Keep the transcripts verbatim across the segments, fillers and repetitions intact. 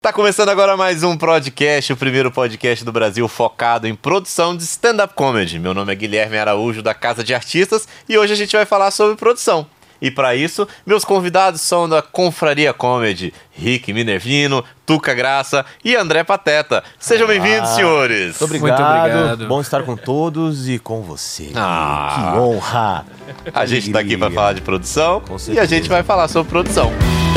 Tá começando agora mais um podcast, o primeiro podcast do Brasil focado em produção de stand-up comedy. Meu nome é Guilherme Araújo, da Casa de Artistas, e hoje a gente vai falar sobre produção. E para isso, meus convidados são da Confraria Comedy, Rick Minervino, Tuca Graça e André Pateta. Sejam bem-vindos, senhores! Muito obrigado. Muito obrigado. Bom estar com todos e com você. Ah. Que honra! A gente tá aqui para falar de produção Com e a certeza. gente vai falar sobre produção.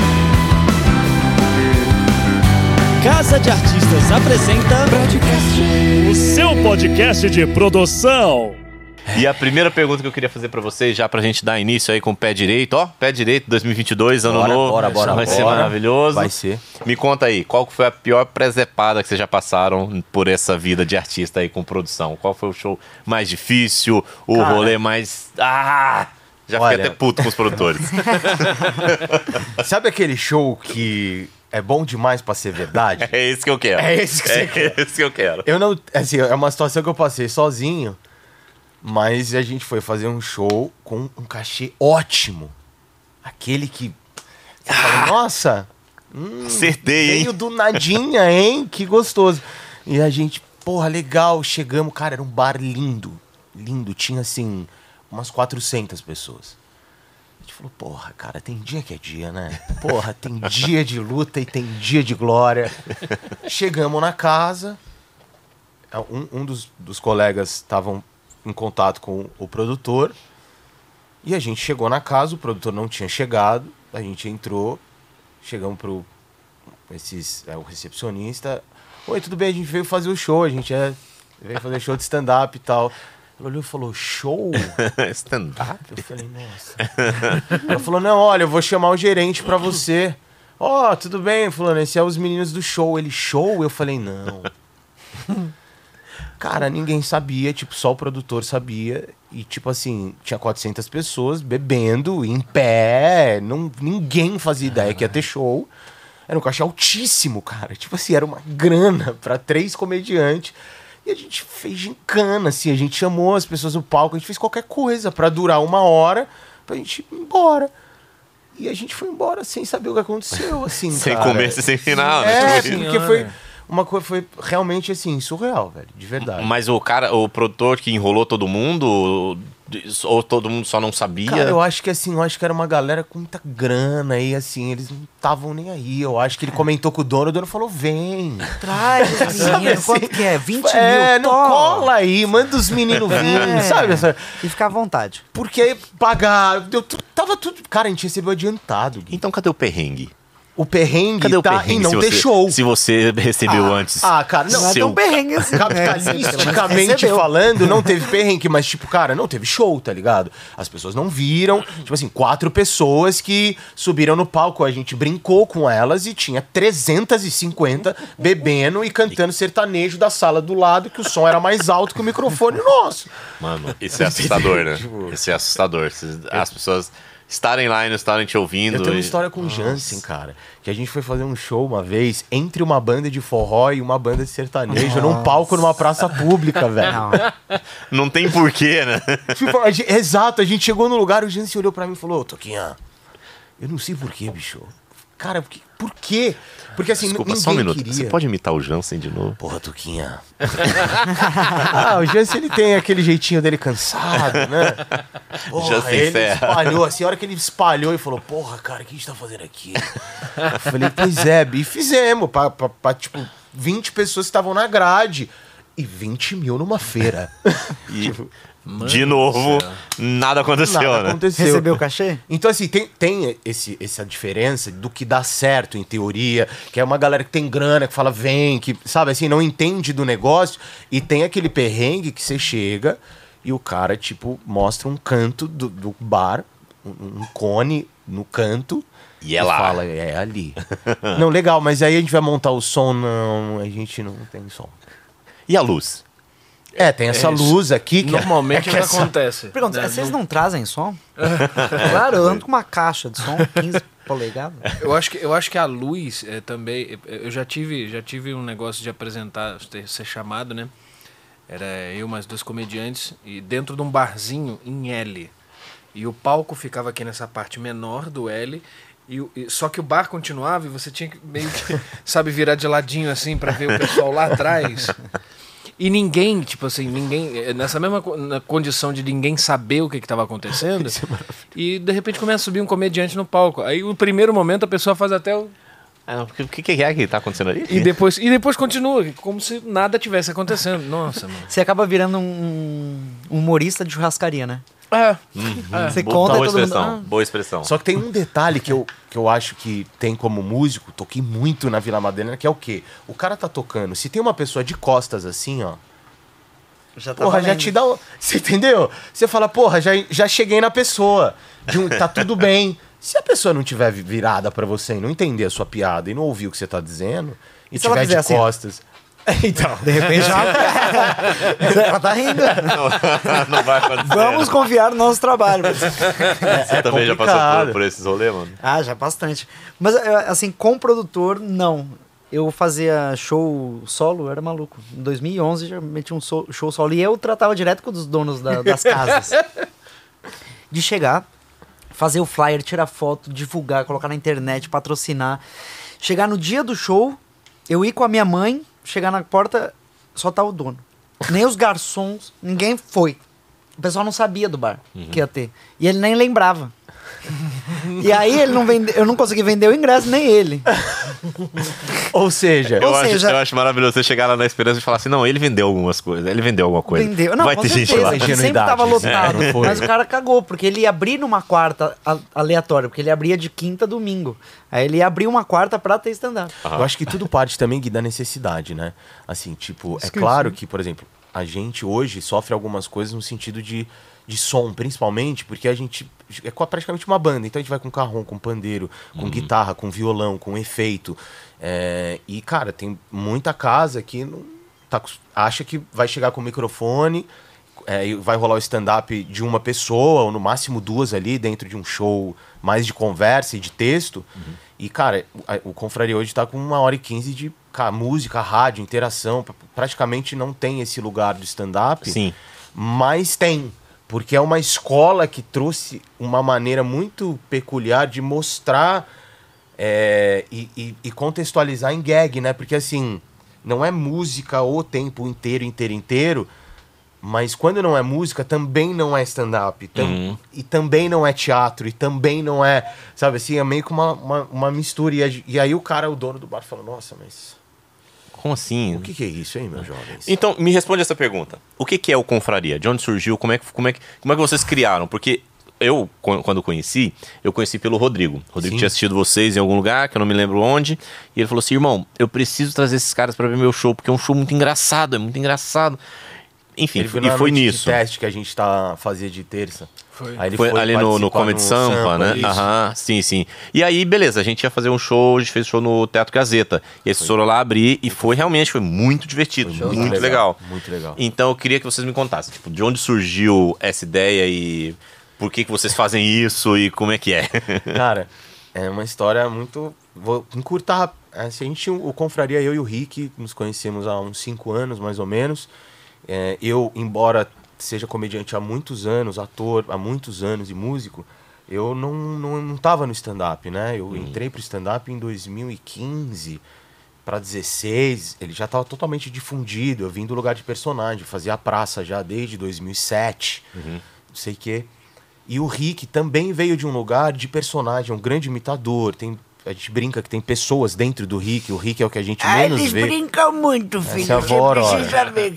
Casa de Artistas apresenta o seu podcast de produção. E a primeira pergunta que eu queria fazer pra vocês, já pra gente dar início aí com o pé direito, ó, pé direito, dois mil e vinte e dois, ano Bora, novo, bora, bora, vai bora. ser maravilhoso. Vai ser. Me conta aí, qual foi a pior presepada que vocês já passaram por essa vida de artista aí com produção? Qual foi o show mais difícil, o Cara, rolê mais... Ah! Já olha- fiquei até puto com os produtores. Sabe aquele show que é bom demais pra ser verdade? É esse que eu quero. É esse que você É quer. esse que eu quero. Eu não... Assim, é uma situação que eu passei sozinho, mas a gente foi fazer um show com um cachê ótimo. Aquele que... Você fala, nossa... hum, Acertei, hein? Veio do nadinha, hein? Que gostoso. E a gente, porra, legal, chegamos, cara, era um bar lindo, lindo, tinha assim, umas quatrocentas pessoas. A gente falou, porra, cara, tem dia que é dia, né? Porra, tem dia de luta e tem dia de glória. Chegamos na casa, um, um dos, dos colegas estavam em contato com o produtor, e a gente chegou na casa, o produtor não tinha chegado, a gente entrou, chegamos pro esses, é, o recepcionista. Oi, tudo bem? A gente veio fazer o show, a gente é, veio fazer show de stand-up e tal. Ele olhou e falou, show? Stand-up? Eu falei, nossa. Ela falou, não, olha, eu vou chamar o gerente pra você. Ó, oh, tudo bem, fulano, esse é os meninos do show. Ele, show? Eu falei, não. Cara, ninguém sabia, tipo, só o produtor sabia. E, tipo assim, tinha quatrocentas pessoas bebendo, em pé. Não, ninguém fazia ideia que ia ter show. Era um cachê altíssimo, cara. Tipo assim, era uma grana pra três comediantes. E a gente fez gincana, assim. A gente chamou as pessoas no palco, a gente fez qualquer coisa pra durar uma hora, pra gente ir embora. E a gente foi embora sem saber o que aconteceu, assim, Sem cara. começo e sem final, É, né? assim, porque foi uma coisa, foi realmente, assim, surreal, velho. De verdade. Mas o cara, o produtor que enrolou todo mundo, ou todo mundo só não sabia? Cara, eu acho que assim, eu acho que era uma galera com muita grana e assim, eles não estavam nem aí. Eu acho que ele comentou com o dono, o dono falou, vem. Traz esse Sabe menino, assim? quanto que é? vinte É, mil, não toma. cola aí, manda os meninos virem, É. sabe? Essa- E fica à vontade. Porque aí pagaram, deu tudo, tava tudo... Cara, a gente recebeu adiantado, Gui. Então cadê o perrengue? O perrengue Cadê o tá perrengue em não se ter você, show. se você recebeu antes? Ah, cara, não, Não é seu- tão perrengue assim. Capitalisticamente Recebeu. falando, não teve perrengue, mas, tipo, cara, não teve show, tá ligado? As pessoas não viram. Tipo assim, quatro pessoas que subiram no palco, a gente brincou com elas e tinha trezentas e cinquenta bebendo e cantando sertanejo da sala do lado, que o som era mais alto que o microfone nosso. Mano, isso é assustador, né? Tipo- Isso é assustador. As pessoas estarem lá e não estarem te ouvindo. Eu tenho uma e- história com o Jansen, cara. Que a gente foi fazer um show uma vez entre uma banda de forró e uma banda de sertanejo num palco numa praça pública, velho. Não. Não tem porquê, né? Tipo, a gente- exato, a gente chegou no lugar, o Jansen olhou pra mim e falou, ô, Toquinha, eu não sei porquê, bicho. Cara, por quê? Por quê? Porque assim, Desculpa, ninguém só um minuto. queria. Você pode imitar o Jansen de novo? Porra, Tuquinha. ah, o Jansen, ele tem aquele jeitinho dele cansado, né? Porra, Jansen ele Serra. espalhou, assim, a hora que ele espalhou e falou, porra, cara, o que a gente tá fazendo aqui? Eu falei, pois é, Bi, fizemos, pra, pra, pra, tipo, vinte pessoas que estavam na grade e vinte mil numa feira. E, de novo, nada aconteceu, Nada né? aconteceu. Recebeu o cachê? Então, assim, tem, tem esse, essa diferença do que dá certo em teoria, que é uma galera que tem grana, que fala, vem, que, sabe, assim, não entende do negócio, e tem aquele perrengue que você chega e o cara, tipo, mostra um canto do, do bar, um, um cone no canto, E é lá. fala, é ali. Não, legal, mas aí a gente vai montar o som, não, a gente não tem som. E a luz? É, tem essa isso. luz aqui que Normalmente é é que o que essa- acontece. Pergunta, né? vocês não trazem som? Claro, eu ando com uma caixa de som, quinze polegadas. Eu acho que eu acho que a luz é, também. Eu já tive já tive um negócio de apresentar, ter- ser chamado, né? Era eu mais dois comediantes e dentro de um barzinho em L. E o palco ficava aqui nessa parte menor do L E, e, só que o bar continuava e você tinha que meio que, sabe, virar de ladinho assim pra ver o pessoal lá atrás. E ninguém, tipo assim, ninguém, nessa mesma na condição de ninguém saber o que estava acontecendo, e de repente começa a subir um comediante no palco. Aí no primeiro momento a pessoa faz até o... O que, que é que tá acontecendo ali? E depois, e depois continua, como se nada tivesse acontecendo. Nossa, mano. Você acaba virando um, um humorista de churrascaria, né? É. Uhum. Você Boa, conta boa e todo mundo... expressão, Ah. boa expressão. Só que tem um detalhe que eu, que eu acho que tem como músico, toquei muito na Vila Madalena, que é o quê? O cara tá tocando, se tem uma pessoa de costas assim, ó, Já tá porra, já valendo. te dá um... Você entendeu? Você fala, porra, já, já cheguei na pessoa. De um, tá tudo bem. Se a pessoa não tiver virada pra você e não entender a sua piada e não ouvir o que você tá dizendo, e se ela tiver fizer de assim, ó? costas... Então, De repente já... Ela tá rindo. Não vai acontecer. Vamos confiar no nosso trabalho. Você também já passou complicado. por, por esses rolês, mano? Ah, já bastante. Mas, eh, assim, com produtor, não. Eu fazia show solo, eu era maluco. Em dois mil e onze já meti um so- show solo. E eu tratava direto com os donos da- das casas. De chegar, fazer o flyer, tirar foto, divulgar, colocar na internet, patrocinar. Chegar no dia do show, eu ir com a minha mãe, chegar na porta, só tá o dono. Nem os garçons, ninguém foi. O pessoal não sabia do bar que ia ter. E ele nem lembrava. E aí ele não vende, eu não consegui vender o ingresso, nem ele. ou seja... Eu, Ou acho, seja- eu acho maravilhoso você chegar lá na esperança e falar assim, não, ele vendeu algumas coisas, ele vendeu alguma coisa. Vendeu. Não, Vai com ter certeza, gente lá. porque sempre Ingenuidade, tava né? lotado. Não foi. Mas o cara cagou, porque ele ia abrir numa quarta a- aleatória, porque ele abria de quinta a domingo. Aí ele ia abrir uma quarta pra ter stand-up. Eu acho que tudo parte também, Gui, da necessidade, né? Assim, tipo, é claro que, por exemplo, a gente hoje sofre algumas coisas no sentido de, de som, principalmente, porque a gente é qua- praticamente uma banda. Então a gente vai com carrom, com pandeiro, com guitarra, com violão, com efeito. É, e, cara, tem muita casa que não tá, cos- acha que vai chegar com o microfone, é, e vai rolar o stand-up de uma pessoa, ou no máximo duas ali, dentro de um show mais de conversa e de texto. E, cara, o, o Confraria hoje tá com uma hora e quinze de cara, música, rádio, interação. Pra- Praticamente não tem esse lugar do stand-up. Sim. Mas tem. Porque é uma escola que trouxe uma maneira muito peculiar de mostrar é, e, e- e contextualizar em gag, né? Porque, assim, não é música o tempo inteiro, inteiro, inteiro. Mas quando não é música, também não é stand-up. Tam- Uhum. E também não é teatro. E também não é... Sabe assim, é meio que uma, uma, uma mistura. E, a- e aí o cara, o dono do bar, fala, nossa, mas... Como assim? O que, que é isso, hein, meus jovens? Então, me responde essa pergunta. O que, que é o Confraria? De onde surgiu? Como é, que, como, é que, como é que vocês criaram? Porque eu, quan- quando conheci, eu conheci pelo Rodrigo. O Rodrigo Sim. tinha assistido vocês em algum lugar, que eu não me lembro onde. E ele falou assim, irmão, eu preciso trazer esses caras pra ver meu show, porque é um show muito engraçado, é muito engraçado. Enfim, Ele foi- viu e na foi noite de nisso. teste que a gente tá, fazia de terça. Foi. Aí ele Foi, ali no, no participar Comedy Sampa, né? isso. Aham, sim, sim. E aí, beleza, a gente ia fazer um show, a gente fez show no Teatro Gazeta. E aí, foram lá abrir e foi realmente, foi muito divertido, Foi muito, legal. Muito legal. Então eu queria que vocês me contassem, tipo, de onde surgiu essa ideia e por que, que vocês fazem isso e como é que é. Cara, é uma história muito... Vou encurtar. Assim, a gente, o Confraria, eu e o Rick, nos conhecemos há uns cinco anos, mais ou menos. É, eu, embora seja comediante há muitos anos, ator há muitos anos e músico, eu não, não, não tava no stand-up, né? Eu entrei pro stand-up em dois mil e quinze para dezesseis, ele já estava totalmente difundido, eu vim do lugar de personagem, fazia a praça já desde dois mil e sete, não sei o quê. E o Rick também veio de um lugar de personagem, um grande imitador, tem... A gente brinca que tem pessoas dentro do Rick, o Rick é o que a gente menos eles vê. brincam muito, filho. Essa é a Você avó, precisa ver.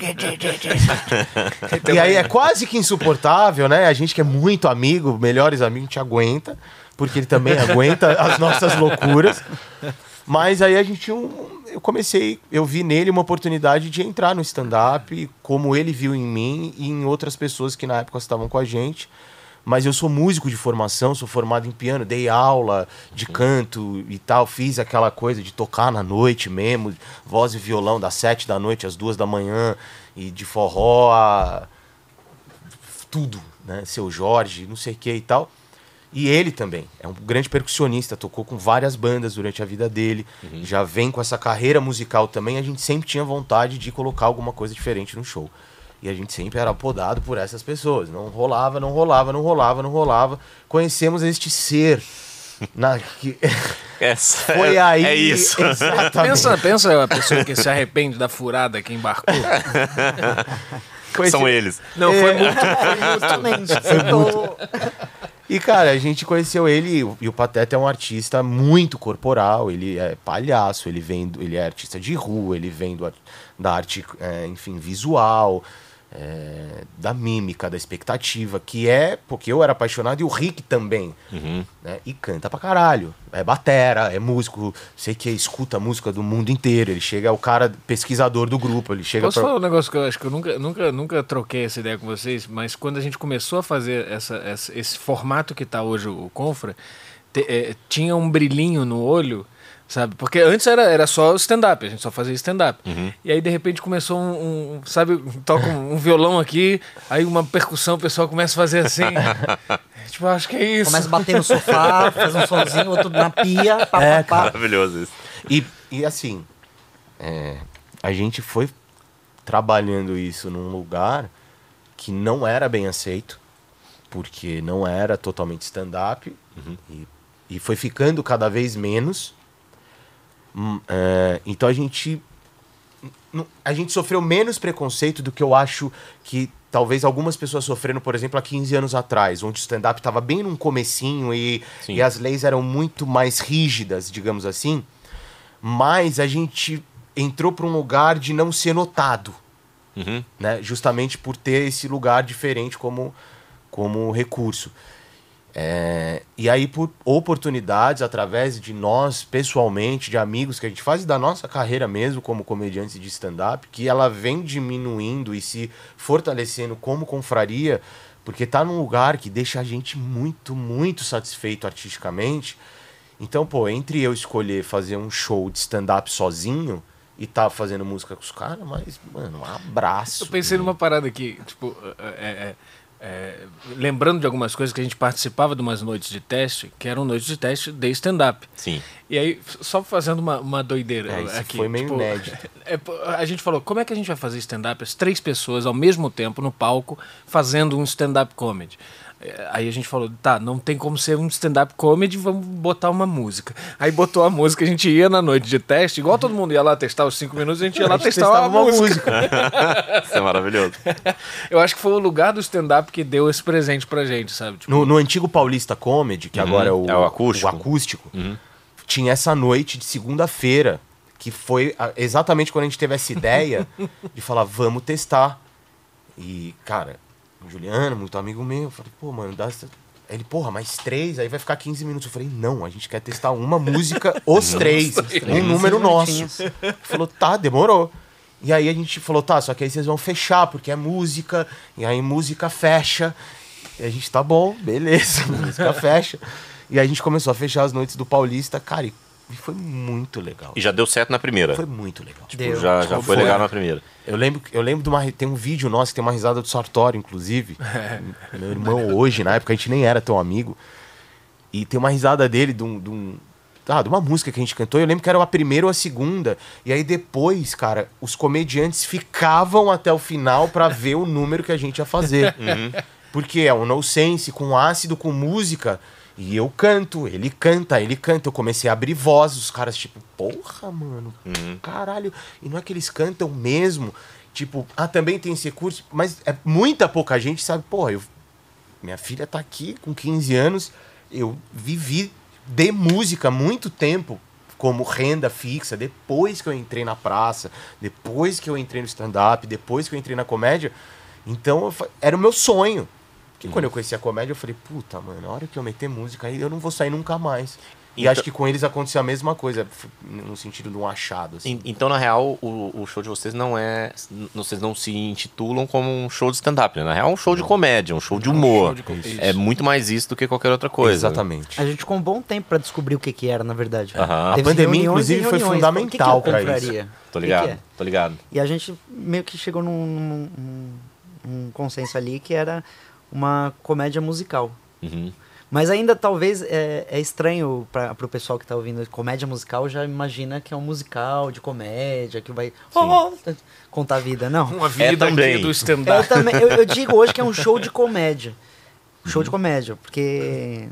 que- E aí é quase que insuportável, né? A gente que é muito amigo, melhores amigos, a gente aguenta, porque ele também aguenta as nossas loucuras. Mas aí a gente, um, eu comecei, eu vi nele uma oportunidade de entrar no stand-up, como ele viu em mim e em outras pessoas que na época estavam com a gente. Mas eu sou músico de formação, sou formado em piano, dei aula de canto e tal, fiz aquela coisa de tocar na noite mesmo, voz e violão das sete da noite às duas da manhã, e de forró a tudo, né? Seu Jorge, não sei o que e tal. E ele também, é um grande percussionista, tocou com várias bandas durante a vida dele, já vem com essa carreira musical também, a gente sempre tinha vontade de colocar alguma coisa diferente no show. E a gente sempre era podado por essas pessoas. Não rolava, não rolava, não rolava, não rolava. Conhecemos este ser Na, que, Essa foi é, aí. É isso. Exatamente. Pensa, pensa a pessoa que se arrepende da furada que embarcou. Foi São esse- eles. Não, foi É. muito. Justamente. Citou- E, cara, a gente conheceu ele, e o- e o Pateta é um artista muito corporal, ele é palhaço, ele vem, do- ele é artista de rua, ele vem do, ar- da arte, é, enfim, visual, é, da mímica, da expectativa, que é, porque eu era apaixonado e o Rick também, Uhum. né? E canta pra caralho, é batera, é músico, sei que escuta a música do mundo inteiro, ele chega, é o cara pesquisador do grupo, ele chega Posso pra... falar um negócio que eu acho que eu nunca, nunca, nunca troquei essa ideia com vocês, mas quando a gente começou a fazer essa, essa- esse formato que tá hoje o Confra, te- é, tinha um brilhinho no olho, sabe? Porque antes era, era só stand-up, a gente só fazia stand-up. E aí, de repente, começou um, um sabe, toca um, um violão aqui, aí uma percussão, o pessoal começa a fazer assim. Tipo, eu acho que é isso. Começa a bater no sofá, faz um sonzinho, outro na pia, pá, É, pá, pá. Maravilhoso isso. E, e assim, é, a gente foi trabalhando isso num lugar que não era bem aceito, porque não era totalmente stand-up, e, e foi ficando cada vez menos. Hum, é, então a gente n- a gente sofreu menos preconceito do que eu acho que talvez algumas pessoas sofreram, por exemplo, há quinze anos atrás, onde o stand-up estava bem num comecinho e, Sim. e as leis eram muito mais rígidas, digamos assim. Mas a gente entrou para um lugar de não ser notado, Uhum. né? Justamente por ter esse lugar diferente como, como recurso. É, e aí, por oportunidades, através de nós, pessoalmente, de amigos que a gente faz, e da nossa carreira mesmo como comediante de stand-up, que ela vem diminuindo e se fortalecendo como confraria, porque tá num lugar que deixa a gente muito, muito satisfeito artisticamente. Então, pô, entre eu escolher fazer um show de stand-up sozinho e tá fazendo música com os caras, mas, mano, um abraço. Eu pensei numa parada aqui, tipo, é, é, é, lembrando de algumas coisas que a gente participava de umas noites de teste, que eram noites de teste de stand-up. Sim. E aí, só fazendo uma, uma doideira É, isso aqui. foi meio tipo, inédito. é, pô, a gente falou, como é que a gente vai fazer stand-up? As três pessoas ao mesmo tempo no palco fazendo um stand-up comedy. É, Aí a gente falou, tá, não tem como ser um stand-up comedy, vamos botar uma música. Aí botou a música, a gente ia na noite de teste, igual todo mundo ia lá testar os cinco minutos, a gente ia lá A gente testar testava uma, uma música. Isso é maravilhoso. Eu acho que foi o lugar do stand-up que deu esse presente pra gente, sabe? Tipo, No, no antigo Paulista Comedy, que agora é o, É o acústico. o acústico, tinha essa noite de segunda-feira, que foi a- exatamente quando a gente teve essa ideia de falar, vamos testar. E, cara, o Juliano, muito amigo meu, eu falei, pô, mano, dá essa... Aí ele, porra, mais três, aí vai ficar quinze minutos. Eu falei, não, a gente quer testar uma música, os três, um número nosso. minutinhos. Ele falou, tá, demorou. E aí a gente falou, tá, só que aí vocês vão fechar, porque é música, e aí música fecha. E a gente, tá bom, beleza, música fecha. E aí a gente começou a fechar as noites do Paulista, cara, e e foi muito legal. E já deu certo na primeira. Foi muito legal. Deu. Já, já foi Foi. legal na primeira. Eu lembro, eu lembro de uma. Tem um vídeo nosso que tem uma risada do Sartório, inclusive. Meu irmão hoje, na época a gente nem era tão amigo. E tem uma risada dele de, um, de, um, ah, de uma música que a gente cantou. Eu lembro que era a primeira ou a segunda. E aí depois, cara, os comediantes ficavam até o final pra ver o número que a gente ia fazer. Porque é um no sense, com ácido, com música. E eu canto, ele canta, ele canta. Eu comecei a abrir voz, os caras, tipo, porra, mano, caralho. E não é que eles cantam mesmo. Tipo, ah, também tem esse recurso, mas é muita pouca gente sabe, porra, eu, minha filha tá aqui com quinze anos, eu vivi de música há muito tempo como renda fixa, depois que eu entrei na praça, depois que eu entrei no stand-up, depois que eu entrei na comédia. Então, eu fa- era o meu sonho. Porque quando eu conheci a comédia, eu falei, puta, mano, na hora que eu meter música aí, eu não vou sair nunca mais. E Então- acho que com eles aconteceu a mesma coisa, f- no sentido de um achado, assim. En- Então, na real, o, o show de vocês não é. n- Vocês não se intitulam como um show de stand-up, né? Na real, é um show de comédia, um show de humor. show de comédia. É muito mais isso do que qualquer outra coisa. Exatamente. A gente ficou um bom tempo pra descobrir o que que era, na verdade. Aham. A Teve pandemia, reuniões e inclusive, foi reuniões. fundamental O que que é pra o isso. Confraria? Tô O que ligado, que é? tô ligado. E a gente meio que chegou num, num- num- num consenso ali que era uma comédia musical. Uhum. Mas ainda talvez é, é estranho para o pessoal que tá ouvindo comédia musical, já imagina que é um musical de comédia, que vai oh, contar a vida. Não. uma vida É também. aqui do Eu, stand-up. também, eu, eu digo hoje que é um show de comédia. Show de comédia, porque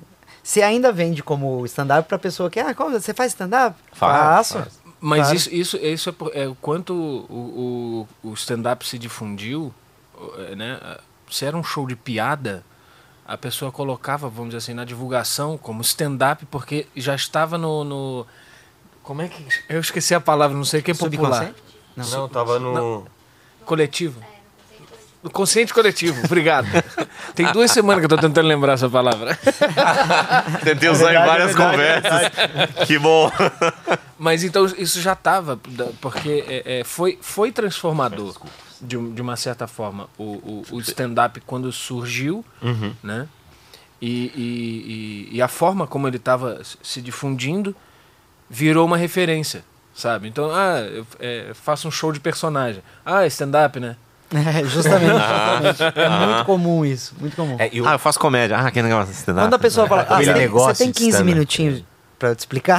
Você ainda vende como stand-up pra pessoa que, ah, como, você faz stand-up? Faz, Faço. faz. Mas Claro. isso, isso, isso é, por- é o quanto o, o, o stand-up se difundiu, né? Se era um show de piada, a pessoa colocava, vamos dizer assim, na divulgação como stand-up, porque já estava no, no... Como é que... Eu esqueci a palavra, não sei o que é popular. Subconsciente? Não. Não, tava no... Coletivo. No consciente coletivo, obrigado. Tem duas semanas que eu tô tentando lembrar essa palavra. Tentei usar verdade, em várias é verdade, conversas. Que bom. Mas então isso já estava, porque é, é, foi, foi transformador, de, um- de uma certa forma, o, o, o stand-up quando surgiu, né? E, e, e, e a forma como ele estava se difundindo virou uma referência, sabe? Então, ah, eu é, faço um show de personagem. Ah, stand-up, né? É, justamente. justamente. É muito comum isso, muito comum. É, eu, Ah, eu faço comédia. Ah, que negócio. Quando a pessoa fala, ah, Aquele você tem, negócio você tem de quinze stand-up. minutinhos pra eu te explicar?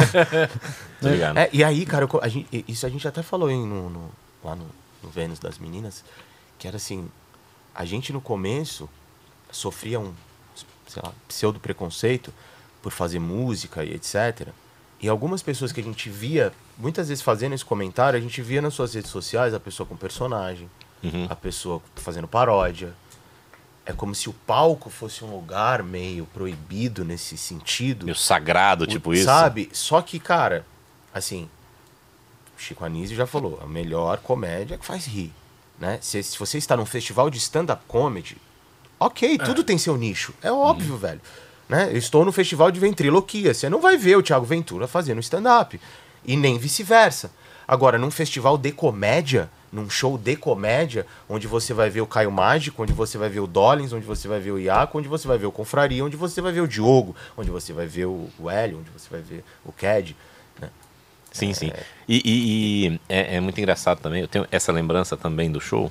Tô ligado. É, e aí, cara, eu- a gente- isso a gente até falou hein, no, no- lá no, no Vênus das Meninas, que era assim, a gente no começo sofria um, sei lá, pseudo-preconceito por fazer música e etcétera. E algumas pessoas que a gente via, muitas vezes fazendo esse comentário, a gente via nas suas redes sociais a pessoa com personagem, Uhum. a pessoa fazendo paródia. É como se o palco fosse um lugar meio proibido nesse sentido. Meio sagrado, tipo isso. Sabe? Só que, cara, assim, Chico Anísio já falou, a melhor comédia é que faz rir, né? Se, se você está num festival de stand-up comedy, ok, tudo tem seu nicho, é óbvio, velho. Né? Eu estou no festival de ventriloquia, você não vai ver o Thiago Ventura fazendo stand-up, e nem vice-versa. Agora, num festival de comédia, num show de comédia, onde você vai ver o Caio Mágico, onde você vai ver o Dollins, onde você vai ver o Iaco, onde você vai ver o Confraria, onde você vai ver o Diogo, onde você vai ver o, o Hélio, onde você vai ver o Cad. Né? Sim, sim. E, e- e é, é muito engraçado também. Eu tenho essa lembrança também do show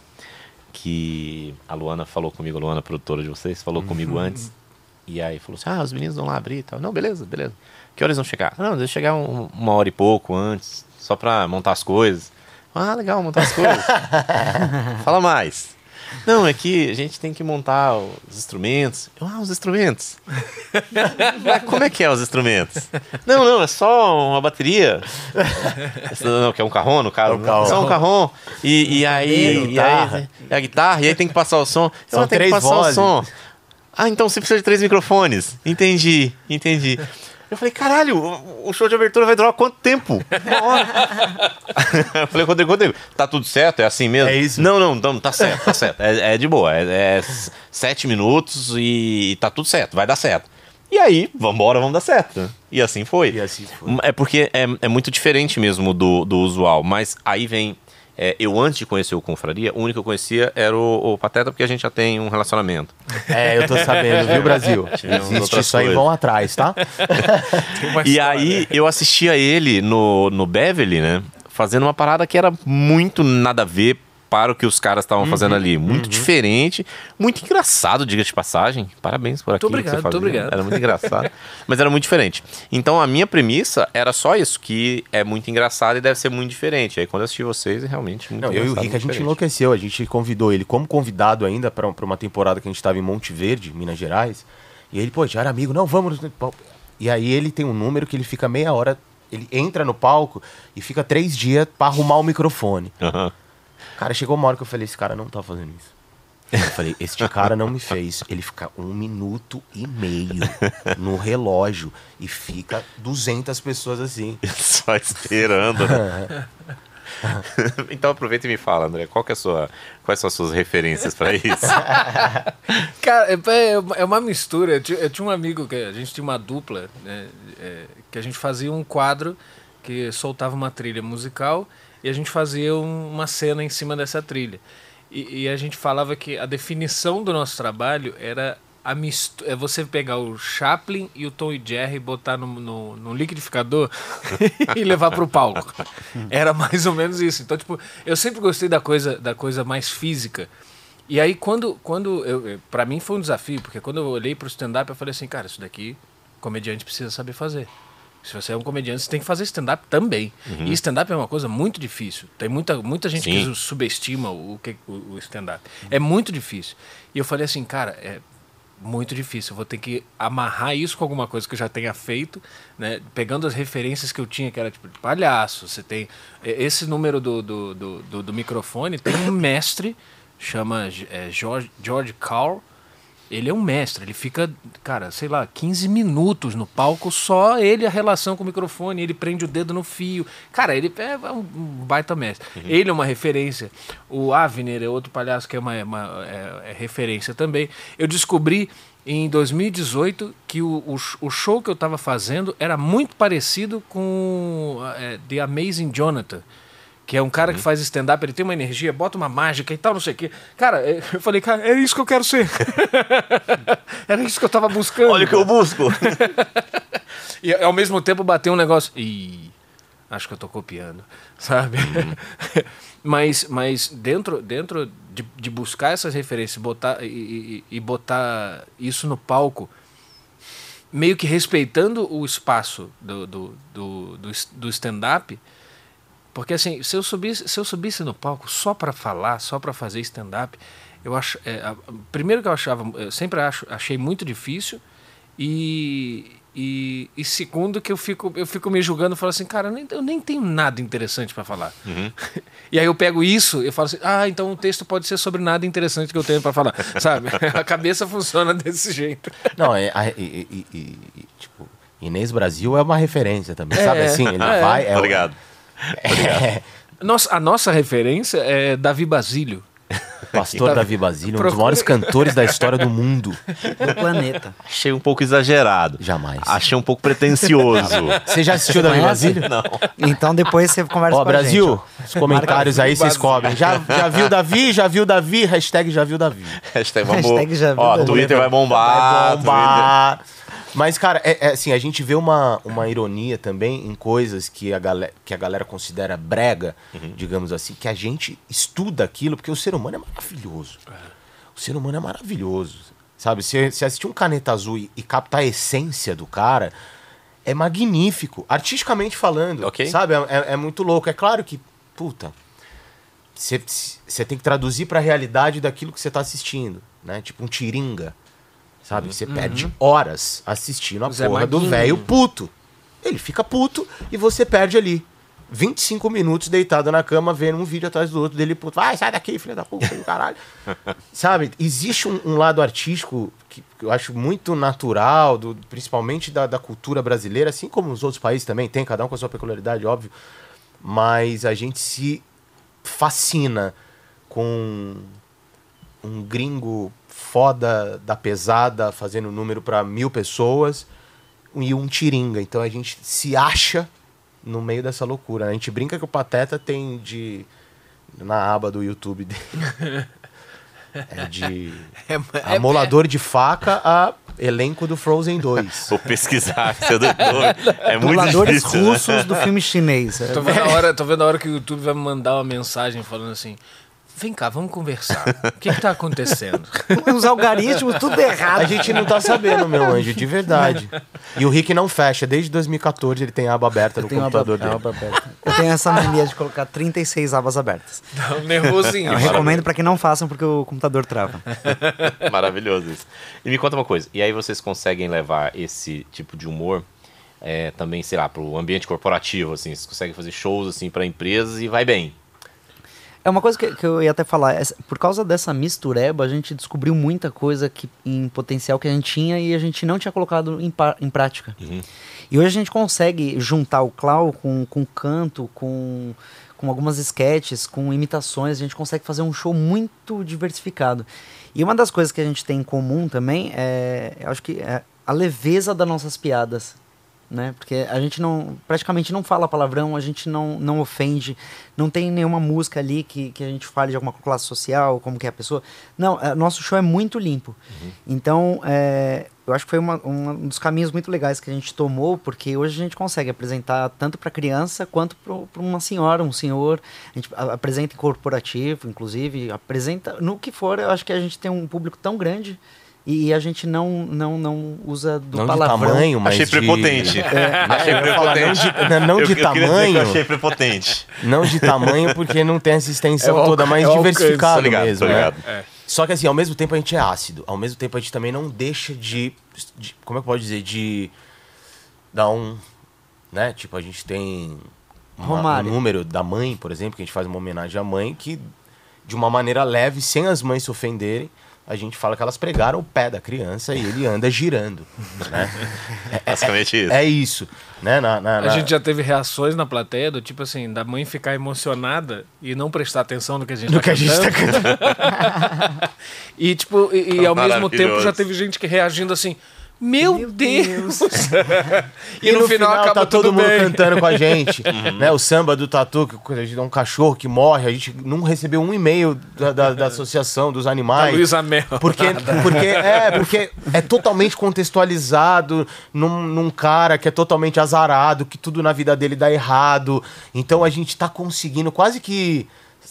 que a Luana falou comigo, a Luana, produtora de vocês, falou comigo antes. E aí falou assim: ah, os meninos vão lá abrir e tal. Não, beleza, beleza. Que horas vão chegar? Não, deixa eu chegar um- uma hora e pouco antes, só pra montar as coisas. Ah, legal, montar as coisas. Fala mais. Não, é que a gente tem que montar os instrumentos. Eu, ah, os instrumentos. Mas como é que é os instrumentos? Não, não, é só uma bateria. Não, que é um carrom, no caso. É um carrom. Só um carrom. E, e aí, e guitarra. aí é a guitarra, e aí tem que passar o som. São Então tem que três passar vozes. o som. Ah, então você precisa de três microfones. Entendi, entendi. Eu falei, caralho, o- o show de abertura vai durar quanto tempo? Uma hora. Eu falei, Rodrigo, Rodrigo, tá tudo certo? É assim mesmo? É isso? Não, não, não, tá certo, tá certo. É, é de boa, é, é s- sete minutos e tá tudo certo, vai dar certo. E aí, vambora, vamos dar certo. né? E assim foi. E assim foi. É porque é, é muito diferente mesmo do, do usual, mas aí vem... é, eu, antes de conhecer o Confraria, o único que eu conhecia era o, o Pateta, porque a gente já tem um relacionamento. É, eu tô sabendo, viu, Brasil? Tivemos Existe outras isso aí, coisas. vão atrás, tá? E aí eu assistia ele no, no Beverly, né? Fazendo uma parada que era muito nada a ver para o que os caras estavam fazendo ali. Muito diferente, muito engraçado, diga de passagem. Parabéns por aquilo que obrigado, você fazia. muito obrigado. Era muito engraçado. Mas era muito diferente. Então a minha premissa era só isso, que é muito engraçado e deve ser muito diferente. Aí quando eu assisti vocês, é realmente muito Não, eu e o engraçado, Rick, a muito gente diferente. enlouqueceu. A gente convidou ele como convidado ainda pra, pra uma temporada que a gente tava em Monte Verde, Minas Gerais. E ele, pô, já era amigo. Não, vamos. E aí ele tem um número que ele fica meia hora, ele entra no palco e fica três dias pra arrumar o microfone. Aham. Cara, chegou uma hora que eu falei, esse cara não tá fazendo isso. Eu falei, este cara não me fez. Ele fica um minuto e meio no relógio e fica duzentas pessoas assim. Só esperando. né? Então aproveita e me fala, André, qual que é a sua, quais são as suas referências pra isso? Cara, é, é- é uma mistura. Eu tinha, eu tinha um amigo que a gente tinha uma dupla, né, é, que a gente fazia um quadro que soltava uma trilha musical e a gente fazia um- uma cena em cima dessa trilha. E, e a gente falava que a definição do nosso trabalho era a mistu- é você pegar o Chaplin e o Tom e Jerry e botar no, no, no liquidificador e levar pro palco. Era mais ou menos isso. Então, tipo, eu sempre gostei da coisa, da coisa mais física. E aí, quando, quando eu, eu- pra mim foi um desafio, porque quando eu olhei pro stand-up, eu falei assim, cara, isso daqui, comediante precisa saber fazer. Se você é um comediante, você tem que fazer stand-up também. E stand-up é uma coisa muito difícil. Tem muita, muita gente Sim. que subestima o, que- o, o stand-up. É muito difícil. E eu falei assim, cara, é, muito difícil. Eu vou ter que amarrar isso com alguma coisa que eu já tenha feito, né? Pegando as referências que eu tinha, que era tipo de palhaço. Você tem esse número do, do, do, do, do microfone, tem um mestre, chama é, George, George Carl. Ele é um mestre, ele fica, cara, sei lá, quinze minutos no palco, só ele, a relação com o microfone, ele prende o dedo no fio. Cara, ele é um baita mestre. Uhum. Ele é uma referência. O Avner é outro palhaço que é uma, uma é, é referência também. Eu descobri em dois mil e dezoito que o, o, o show que eu estava fazendo era muito parecido com é, The Amazing Jonathan, que é um cara uhum. que faz stand-up, ele tem uma energia, bota uma mágica e tal, não sei o quê. Cara, eu falei, cara, é isso que eu quero ser. Era isso que eu tava buscando. Olha o que eu busco. E ao mesmo tempo bateu um negócio. Ih, acho que eu tô copiando, sabe? Uhum. mas mas dentro, dentro de, de buscar essas referências botar, e, e, e botar isso no palco, meio que respeitando o espaço do, do, do, do, do stand-up. Porque assim, se eu subisse, se eu subisse no palco só para falar, só para fazer stand-up, eu acho, é, a, primeiro que eu achava, eu sempre acho, achei muito difícil e, e, e segundo que eu fico, eu fico me julgando e falo assim, cara, eu nem, eu nem tenho nada interessante para falar. Uhum. E aí eu pego isso e falo assim, ah, então o texto pode ser sobre nada interessante que eu tenho para falar, sabe? A cabeça funciona desse jeito. Não, é, é, é, é, é, é tipo, Inês Brasil é uma referência também, é, sabe? Assim, ele é, vai... É, obrigado. É. Nossa, a nossa referência é Davi Basílio. O pastor Davi Basílio, um dos maiores cantores da história do mundo. Do planeta. Achei um pouco exagerado. Jamais. Achei um pouco pretencioso. Você já assistiu Davi Basílio? Não. Então depois você conversa Ó, com a Brasil, gente. Brasil, os comentários aí vocês cobrem. Já, já viu Davi? Já viu Davi? Hashtag já viu Davi. Hashtag, vamos... Hashtag já viu Ó, Davi. Twitter vai bombar. Vai bombar. Mas, cara, é, é assim, a gente vê uma, uma ironia também em coisas que a galera, que a galera considera brega, uhum. digamos assim, que a gente estuda aquilo, porque o ser humano é maravilhoso. É. O ser humano é maravilhoso, sabe? Se, se assistir um Caneta Azul e, e captar a essência do cara, é magnífico, artisticamente falando, okay. sabe? É, é muito louco. É claro que, puta, você tem que traduzir pra realidade daquilo que você tá assistindo, né? Tipo um Tiringa. Sabe? Você uhum. perde horas assistindo a Zé porra Maguinho. Do velho puto. Ele fica puto e você perde ali vinte e cinco minutos deitado na cama vendo um vídeo atrás do outro dele puto. Vai, sai daqui, filho da puta do caralho. Sabe? Existe um, um lado artístico que eu acho muito natural, do, principalmente da, da cultura brasileira, assim como os outros países também tem, cada um com a sua peculiaridade, óbvio. Mas a gente se fascina com um gringo foda da pesada fazendo número para mil pessoas e um Tiringa. Então a gente se acha no meio dessa loucura. A gente brinca que o Pateta tem de... na aba do YouTube dele. É de é, é, amolador é, de faca a elenco do Frozen dois. Vou pesquisar. É muito Dubladores difícil, russos, né? Do filme chinês. Tô vendo, a hora, tô vendo a hora que o YouTube vai me mandar uma mensagem falando assim: vem cá, vamos conversar. O que que tá acontecendo? Os algoritmos, tudo errado. A gente não tá sabendo, meu anjo, de verdade. E o Rick não fecha. Desde dois mil e quatorze ele tem a aba aberta no computador aba, dele. Aba aberta. Eu tenho essa mania de colocar trinta e seis abas abertas. Dá um nervosinho. Eu recomendo pra que não façam, porque o computador trava. Maravilhoso isso. E me conta uma coisa. E aí vocês conseguem levar esse tipo de humor é, também, sei lá, pro ambiente corporativo, assim? Vocês conseguem fazer shows, assim, pra empresas e vai bem? É uma coisa que, que eu ia até falar, por causa dessa mistureba, a gente descobriu muita coisa que, em potencial que a gente tinha e a gente não tinha colocado em, em prática. Uhum. E hoje a gente consegue juntar o clown com, com canto, com, com algumas sketches, com imitações, a gente consegue fazer um show muito diversificado. E uma das coisas que a gente tem em comum também é, eu acho que é a leveza das nossas piadas. Né? Porque a gente não, praticamente não fala palavrão, a gente não, não ofende, não tem nenhuma música ali que, que a gente fale de alguma classe social, como que é a pessoa. Não, é, nosso show é muito limpo. Uhum. Então, é, eu acho que foi uma, um dos caminhos muito legais que a gente tomou, porque hoje a gente consegue apresentar tanto para criança quanto para uma senhora, um senhor. A gente apresenta em corporativo, inclusive, apresenta no que for. Eu acho que a gente tem um público tão grande. E a gente não, não, não usa do não palavrão. De tamanho, mas achei de... prepotente. É, achei prepotente. Não de, não de eu, eu tamanho. Eu achei prepotente. Não de tamanho, porque não tem essa extensão é toda, mas é diversificado ligado, mesmo. né? É. Só que assim, ao mesmo tempo a gente é ácido. Ao mesmo tempo a gente também não deixa de... de como é que pode dizer? De dar um... Né? Tipo, a gente tem uma, um número da mãe, por exemplo, que a gente faz uma homenagem à mãe, que de uma maneira leve, sem as mães se ofenderem, a gente fala que elas pregaram o pé da criança e ele anda girando, né? É, basicamente isso. É isso, né? Na, na, A na... gente já teve reações na plateia do tipo assim, da mãe ficar emocionada e não prestar atenção no que a gente No tá que a gente tá cantando. cantando. E tipo, e, e ao mesmo Maravilhoso. tempo já teve gente que reagindo assim, meu, Meu Deus! E, no, final, acaba tá todo tudo mundo bem. cantando com a gente, né? O samba do Tatu, que a gente dá um cachorro que morre, a gente não recebeu um e-mail da, da, da associação dos Da animais. Luísa Mel. Porque, porque, é, porque é totalmente contextualizado num, num cara que é totalmente azarado, que tudo na vida dele dá errado. Então a gente tá conseguindo quase que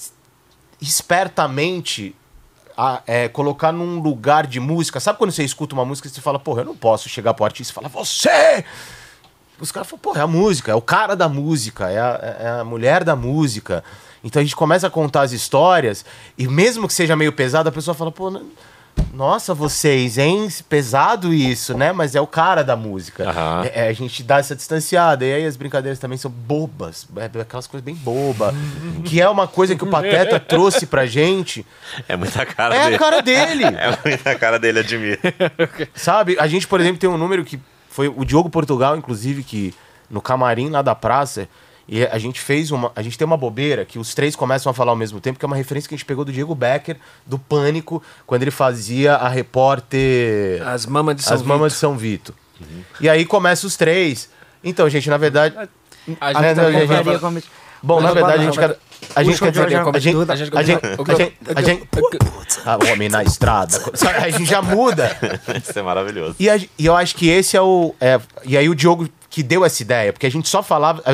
espertamente a, é, colocar num lugar de música. Sabe quando você escuta uma música e você fala, porra, eu não posso chegar pro artista e falar, você! Os caras falam, porra, é a música, é o cara da música, é a, é a mulher da música. Então a gente começa a contar as histórias e mesmo que seja meio pesado, a pessoa fala, pô, não... Nossa, vocês, hein? Pesado isso, né? Mas é o cara da música. Aham. É, a gente dá essa distanciada. E aí as brincadeiras também são bobas. É aquelas coisas bem bobas. Que é uma coisa que o Pateta trouxe pra gente. É muita cara É dele. a cara dele. É muita cara dele, admiro. Sabe? A gente, por exemplo, tem um número que foi o Diogo Portugal, inclusive, que no camarim lá da praça... E a gente fez uma... A gente tem uma bobeira que os três começam a falar ao mesmo tempo, que é uma referência que a gente pegou do Diego Becker, do Pânico, quando ele fazia a repórter... As mamas de São As Mamas de São Vito. Uhum. E aí começa os três. Então, gente, na verdade... A Ah, gente não, tá gente, compraria como- Bom, na Mas verdade, a não, gente não, quer... A gente Puxa quer o Jorge dizer... A gente... A gente A gente... A gente... A gente... Ah, o homem na estrada. A gente já muda. Isso é maravilhoso. E, a- e eu acho que esse é o... é- e aí o Diogo que deu essa ideia, porque a gente só falava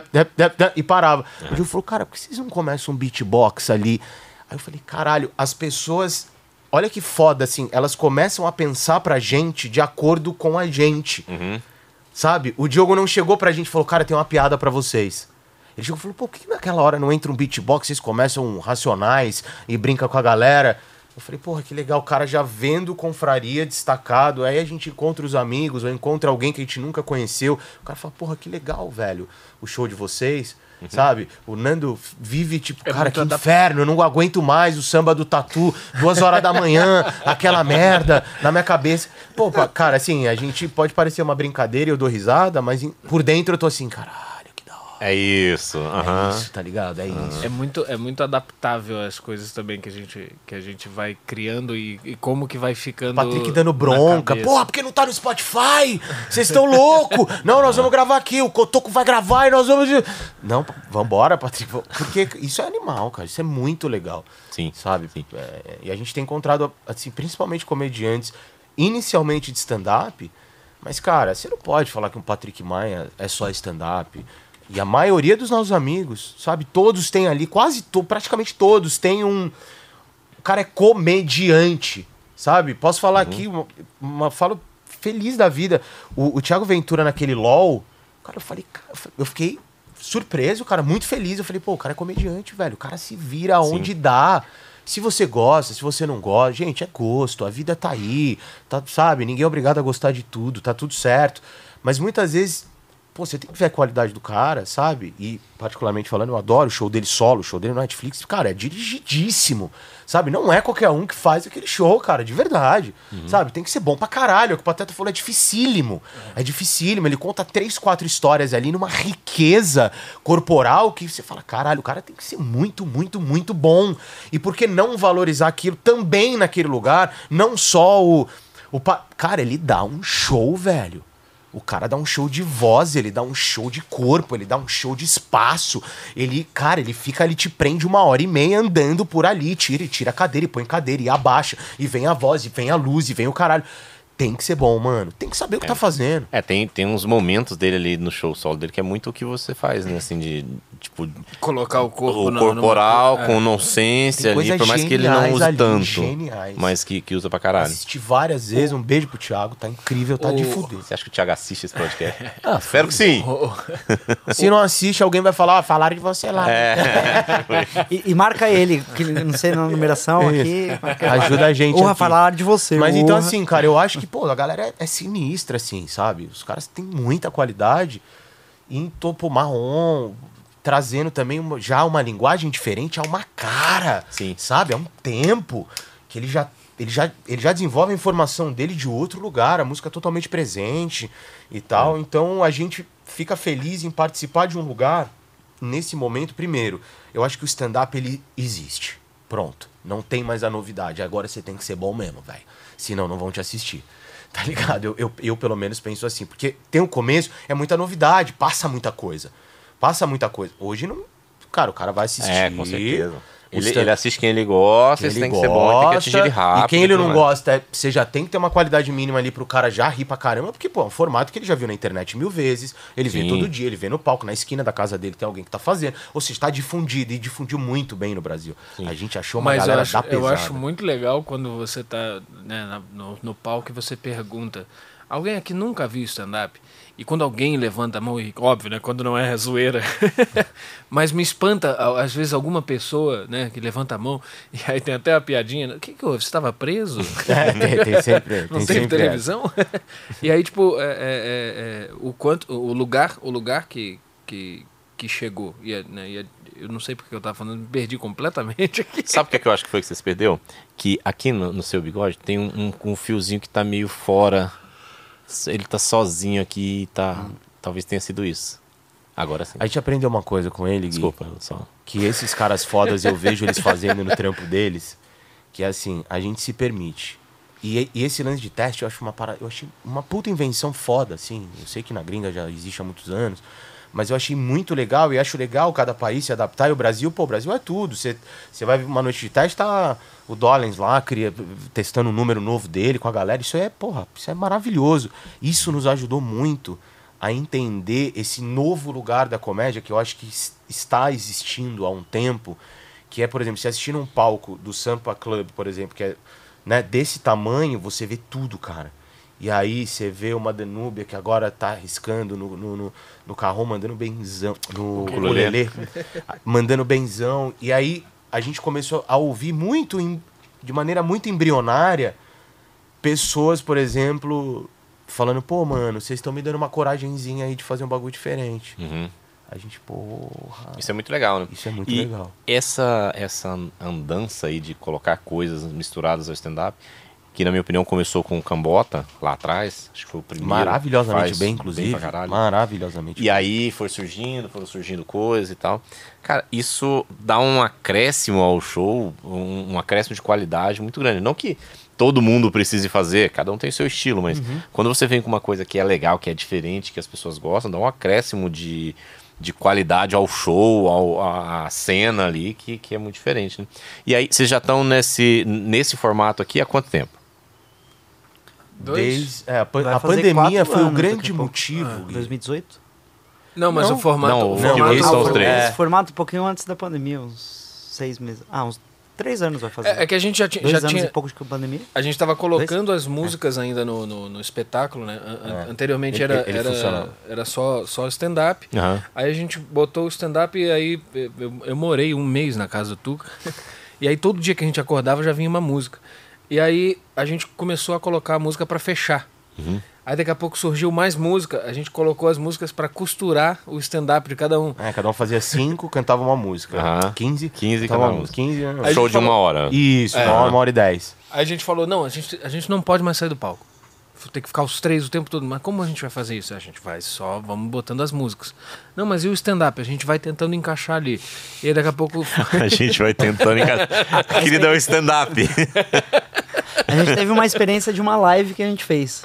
e parava. O Diogo falou, cara, por que vocês não começam um beatbox ali? Aí eu falei, caralho, as pessoas... Olha que foda, assim, elas começam a pensar pra gente de acordo com a gente. Uhum. Sabe? O Diogo não chegou pra gente e falou, cara, tem uma piada pra vocês. Ele chegou e falou, pô, por que naquela hora não entra um beatbox, vocês começam Racionais e brinca com a galera? Eu falei, porra, que legal, o cara já vendo confraria destacado, aí a gente encontra os amigos, ou encontra alguém que a gente nunca conheceu. O cara fala, porra, que legal, velho, o show de vocês, uhum. Sabe? O Nando vive tipo, É cara, muito que adap- inferno, eu não aguento mais o samba do Tatu, duas horas da manhã, aquela merda na minha cabeça. Pô, pa- cara, assim, a gente pode parecer uma brincadeira e eu dou risada, mas em- por dentro eu tô assim, caralho, que da hora. É isso. aham. É isso, tá ligado? É isso. É muito, é muito adaptável as coisas também que a gente, que a gente vai criando e, e como que vai ficando. Patrick dando na bronca. cabeça. Porra, porque não tá no Spotify? Vocês estão loucos? Não, nós vamos gravar aqui. O Cotoco vai gravar e nós vamos... Não, vambora, Patrick. Porque isso é animal, cara. Isso é muito legal. Sim. Sabe? Sim. É, e a gente tem encontrado, assim, principalmente comediantes, inicialmente de stand-up. Mas, cara, você não pode falar que um Patrick Maia é só stand-up. E a maioria dos nossos amigos, sabe? Todos têm ali, quase to, praticamente todos têm um... O cara é comediante, sabe? Posso falar aqui, uma, uma, falo feliz da vida. O, o Thiago Ventura naquele LOL, cara, eu falei, cara, eu fiquei surpreso, cara, muito feliz. Eu falei, pô, o cara é comediante, velho. O cara se vira onde dá. Se você gosta, se você não gosta, gente, é gosto, a vida tá aí, tá, sabe? Ninguém é obrigado a gostar de tudo, tá tudo certo. Mas muitas vezes... Pô, você tem que ver a qualidade do cara, sabe? E, particularmente falando, eu adoro o show dele solo, o show dele no Netflix. Cara, é dirigidíssimo, sabe? Não é qualquer um que faz aquele show, cara, de verdade. Uhum. Sabe? Tem que ser bom pra caralho. O que o Pateta falou é dificílimo. É. é dificílimo. Ele conta três, quatro histórias ali numa riqueza corporal que você fala, caralho, o cara tem que ser muito, muito, muito bom. E por que não valorizar aquilo também naquele lugar? Não só o... o pa... Cara, ele dá um show, velho. O cara dá um show de voz, ele dá um show de corpo, ele dá um show de espaço. Ele, cara, ele fica ali, te prende uma hora e meia andando por ali. Tira e tira a cadeira e põe cadeira e abaixa. E vem a voz, e vem a luz, e vem o caralho. tem que ser bom, mano. Tem que saber o que tá fazendo. É, tem, tem uns momentos dele ali no show solo dele que é muito o que você faz, né? Assim, de, tipo... Colocar o corpo o na- corporal numa- com é. nonsense Tem ali, coisas por mais que ele não geniais use ali, tanto. geniais. Mas que, que usa pra caralho. Assisti várias vezes. Um beijo pro Thiago. Tá incrível, tá de O- fuder. Você acha que o Thiago assiste esse podcast? ah, espero que sim. Se não assiste, alguém vai falar, ah, falaram de você lá. É. E, e marca ele, que não sei na numeração aqui. marca- Ajuda a gente Porra, aqui. falaram de você. Mas então, porra. assim, cara, eu acho que, pô, a galera é, é sinistra, assim, sabe? Os caras têm muita qualidade em topo marrom, trazendo também uma- já uma linguagem diferente a uma cara. Sim. Sabe? Há um tempo que ele já, ele, já, ele já desenvolve a informação dele de outro lugar, a música totalmente presente e tal. Então a gente fica feliz em participar de um lugar nesse momento. Primeiro, eu acho que o stand-up ele existe. Pronto. Não tem mais a novidade. Agora você tem que ser bom mesmo, velho. Senão não vão te assistir. Tá ligado? Eu, eu, eu, pelo menos, penso assim. Porque tem um começo, é muita novidade, passa muita coisa. Passa muita coisa. Hoje não. Cara, o cara vai assistir. É, com certeza. o Ele, stand- ele assiste quem ele gosta, quem esse ele tem que ser bom, tem que atingir ele rápido. E quem ele tudo não mais. gosta, é- você já tem que ter uma qualidade mínima ali pro cara já rir pra caramba, porque, pô, é um formato que ele já viu na internet mil vezes, ele vê Sim. todo dia, ele vê no palco, na esquina da casa dele tem alguém que tá fazendo. Ou seja, tá difundido, e difundiu muito bem no Brasil. A gente achou uma Mas eu galera acho, da pesada. eu acho muito legal quando você tá né, na- no, no palco e você pergunta. Alguém aqui nunca viu stand-up? E quando alguém levanta a mão, e óbvio, né? Quando não é zoeira. Mas me espanta, a- às vezes, alguma pessoa, né, que levanta a mão, e aí tem até a piadinha. né, O que que houve? Você estava preso? É, tem, tem sempre. Não tem teve sempre televisão? e aí, tipo, é, é, é, é, o quanto, o lugar, o lugar que, que, que chegou. E, é, né, e é- eu não sei porque eu tava falando, me perdi completamente aqui. Sabe o que, é que eu acho que foi que você se perdeu? Que aqui no, no seu bigode tem um, um, um fiozinho que tá meio fora. Ele tá sozinho aqui e tá. Talvez tenha sido isso. Agora sim. A gente aprendeu uma coisa com ele, Gui, Desculpa, só. que esses caras fodas eu vejo eles fazendo no trampo deles, que é assim, a gente se permite. E, e esse lance de teste eu acho uma para, eu achei uma puta invenção foda, assim. Eu sei que na gringa já existe há muitos anos, mas eu achei muito legal e acho legal cada país se adaptar. E o Brasil, pô, o Brasil é tudo. Você você vai uma noite de teste, tá o Dollens lá cria, testando um número novo dele com a galera. Isso é, porra, isso é maravilhoso. Isso nos ajudou muito a entender esse novo lugar da comédia que eu acho que es- está existindo há um tempo, que é, por exemplo, se assistir num palco do Sampa Club, por exemplo, que é, né, desse tamanho, você vê tudo, cara. E aí você vê uma Danúbia que agora tá arriscando no, no, no, no carro, mandando benzão, no ukulele, mandando benzão. E aí a gente começou a ouvir muito, em- de maneira muito embrionária, pessoas, por exemplo, falando, pô, mano, vocês estão me dando uma coragenzinha aí de fazer um bagulho diferente. Uhum. A gente, porra, Isso é muito legal, né? isso é muito E legal. Essa, essa andança aí de colocar coisas misturadas ao stand-up, que na minha opinião começou com o Cambota, lá atrás, acho que foi o primeiro. Maravilhosamente faz bem, inclusive. pra caralho. Maravilhosamente E aí foi surgindo, foram surgindo coisas e tal. Cara, isso dá um acréscimo ao show, um, um acréscimo de qualidade muito grande. Não que todo mundo precise fazer, cada um tem o seu estilo, mas quando você vem com uma coisa que é legal, que é diferente, que as pessoas gostam, dá um acréscimo de, de qualidade ao show, ao, à cena ali, que, que é muito diferente. Né? E aí, vocês já estão nesse, nesse formato aqui há quanto tempo? Dois? Desde, é, a, pan- Vai a fazer pandemia quatro foi o anos daqui grande a pouco. motivo. Ah, Gui. dois mil e dezoito? Não, mas Não. o formato. Não, o não, formato esses são os o- três. Esse formato um pouquinho antes da pandemia, uns seis meses. Ah, uns três anos vai fazer. É, é que a gente já, ti- Dois já anos tinha. e pouco de pandemia. A gente estava colocando as músicas ainda no, no, no espetáculo, né? An- an- É. Anteriormente Ele- era, ele era, funcionava. era só, só stand-up. Aham. Aí a gente botou o stand-up e aí eu, eu morei um mês na casa do Tuca. E aí todo dia que a gente acordava já vinha uma música. E aí a gente começou a colocar a música para fechar. Aí daqui a pouco surgiu mais música, a gente colocou as músicas para costurar o stand-up de cada um. É, cada um fazia cinco, cantava uma música. Aham. quinze, quinze cantava cada uma música. quinze, né? Aí Show a gente de uma falou- hora. Isso, uma, hora, uma hora e dez. Aí a gente falou, não, a gente, a gente não pode mais sair do palco. Tem que ficar os três o tempo todo. Mas como a gente vai fazer isso? A gente vai só, vamos botando as músicas. Não, mas e o stand-up? A gente vai tentando encaixar ali. E aí daqui a pouco... A gente vai tentando encaixar. Querida, é o stand-up. A gente teve uma experiência de uma live que a gente fez.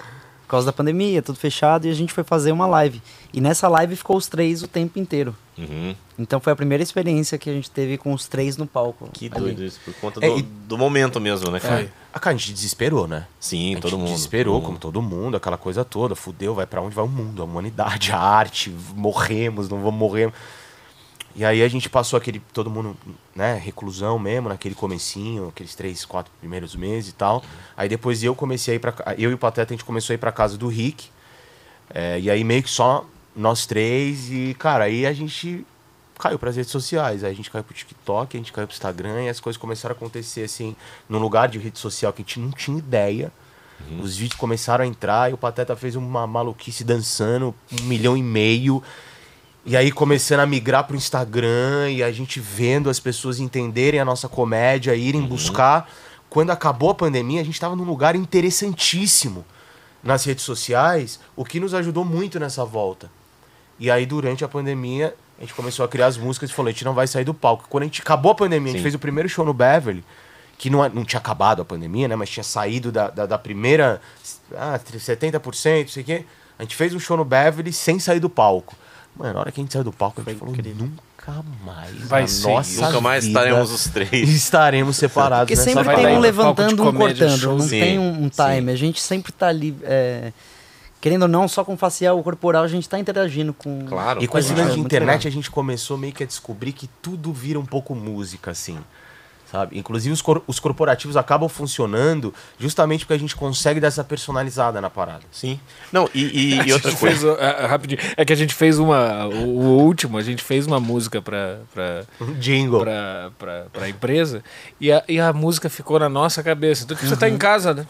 por causa da pandemia, tudo fechado, e a gente foi fazer uma live. E nessa live ficou os três o tempo inteiro. Uhum. Então foi a primeira experiência que a gente teve com os três no palco. Que ali. doido isso, por conta É, do, e- do momento mesmo, né, cara? Foi. Ah, cara, a gente desesperou, né? Sim, A gente todo mundo. desesperou, todo como mundo. todo mundo, aquela coisa toda. Fudeu, vai pra onde vai o mundo, a humanidade, a arte, morremos, não vamos morrer. E aí a gente passou aquele, todo mundo, né, reclusão mesmo, naquele comecinho, aqueles três, quatro primeiros meses e tal. Aí depois eu comecei a ir pra ca- eu e o Pateta, a gente começou a ir pra casa do Rick. É, e aí meio que só nós três e, cara, aí a gente caiu pras redes sociais. Aí a gente caiu pro TikTok, a gente caiu pro Instagram e as coisas começaram a acontecer, assim, num lugar de rede social que a gente não tinha ideia. Os vídeos começaram a entrar e o Pateta fez uma maluquice dançando, um milhão e meio. E aí começando a migrar pro Instagram e a gente vendo as pessoas entenderem a nossa comédia, irem buscar. Quando acabou a pandemia, a gente tava num lugar interessantíssimo nas redes sociais, o que nos ajudou muito nessa volta. E aí, durante a pandemia, a gente começou a criar as músicas e falou, a gente não vai sair do palco. Quando a gente acabou a pandemia, a gente Sim. fez o primeiro show no Beverly, que não, é- não tinha acabado a pandemia, né? Mas tinha saído da, da, da primeira... Ah, setenta por cento, não sei o quê. A gente fez um show no Beverly sem sair do palco. Mano, na hora que a gente saiu do palco, a gente falou, nunca mais. Vai na ser, nossa Nunca mais vida estaremos os três. estaremos separados Porque nessa sempre vai tem dar um aí pra palco levantando, de um comédia, cortando. show. Não Sim, tem um, um time. sim. A gente sempre tá ali... é, querendo ou não, só com o facial, o corporal, a gente tá interagindo com... Claro. E com esse Isso lance é de muito internet, legal. a gente começou meio que a descobrir que tudo vira um pouco música, assim. Sabe? Inclusive, os, cor- os corporativos acabam funcionando justamente porque a gente consegue dar essa personalizada na parada. Sim. Não, e, e, e A outra gente coisa. fez, o- é, é, rapidinho, é que a gente fez uma. O, o último, a gente fez uma música pra, pra, Um jingle. pra, pra, pra empresa e a, e a música ficou na nossa cabeça. Então, tipo, você tá em casa. Né?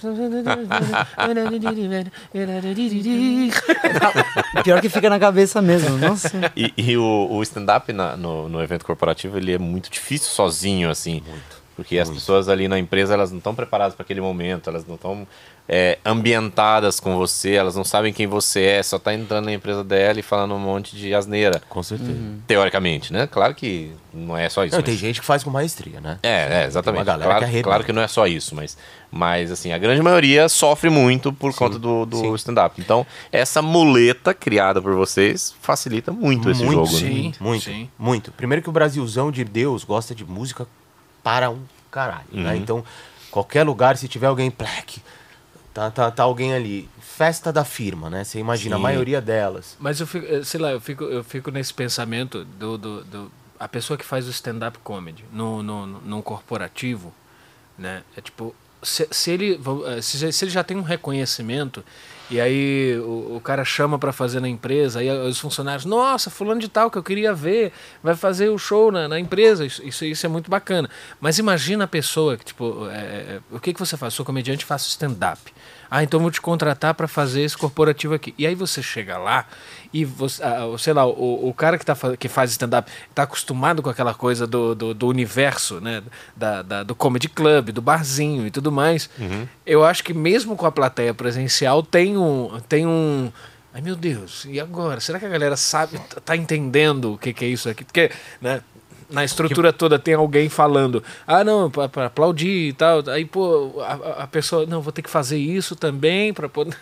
Pior que fica na cabeça mesmo. Nossa. E, e o, o stand-up na- no, no evento corporativo, ele é muito difícil sozinho, assim. Porque as pessoas ali na empresa, elas não estão preparadas para aquele momento, elas não estão é, ambientadas com você, elas não sabem quem você é, só tá entrando na empresa dela e falando um monte de asneira. Com certeza. Teoricamente, né? Claro que não é só isso. Não, mas- tem gente que faz com maestria, né? É, é, exatamente. Tem uma galera claro, que arrebenta. claro que não é só isso, mas, mas assim, a grande maioria sofre muito por conta do, do sim. stand-up. Então, essa muleta criada por vocês facilita muito esse Muito, jogo. né? Sim, muito, sim. muito. Primeiro que o Brasilzão de Deus gosta de música para um caralho, né? Uhum. Então, qualquer lugar, se tiver alguém, plaque, tá, tá, tá alguém ali. Festa da firma, né? Você imagina, Sim. a maioria delas. Mas eu fico, eh, sei lá, eu fico, eu fico nesse pensamento do, do, do- a pessoa que faz o stand-up comedy no, no, no, num corporativo, né? É tipo, se, se, ele, se, se ele já tem um reconhecimento e aí o, o cara chama pra fazer na empresa, aí os funcionários, nossa, fulano de tal que eu queria ver, vai fazer o show na, na empresa, isso, isso, isso é muito bacana. Mas imagina a pessoa que, tipo, é, é, o que, que você faz? Sou comediante, faço stand-up. Ah, então vou te contratar para fazer esse corporativo aqui. E aí você chega lá e você, ah, sei lá, o, o cara que, tá, fa- que faz stand-up está acostumado com aquela coisa do, do, do universo, né? Da, da- do comedy club, do barzinho e tudo mais. Eu acho que mesmo com a plateia presencial tem um, tem um, ai meu Deus, e agora? Será que a galera sabe, tá- tá entendendo o que, que é isso aqui? Porque, né? Na estrutura toda tem alguém falando, ah, não, para aplaudir e tal. Aí, pô, a, a pessoa, não, vou ter que fazer isso também para poder.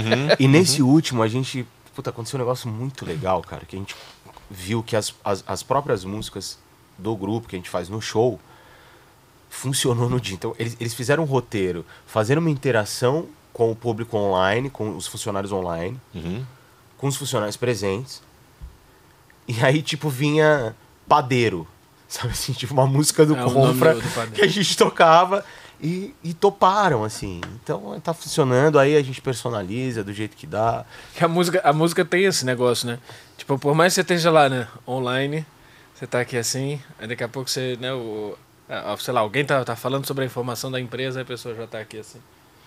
E nesse último, a gente... Puta, aconteceu um negócio muito legal, cara. Que a gente viu que as, as, as próprias músicas do grupo que a gente faz no show funcionou no dia. Então, eles, eles fizeram um roteiro, fazendo uma interação com o público online, com os funcionários online, Uhum. com os funcionários presentes. E aí, tipo, vinha padeiro. Sabe assim, tipo uma música do É, o nome Confra do- do padeiro. que a gente tocava e, e toparam, assim. Então tá funcionando, aí a gente personaliza do jeito que dá. Que a música, a música tem esse negócio, né? Tipo, por mais que você esteja lá, né, online, você tá aqui assim, aí daqui a pouco você, né, o, ah, sei lá, alguém tá, tá falando sobre a informação da empresa, aí a pessoa já tá aqui assim.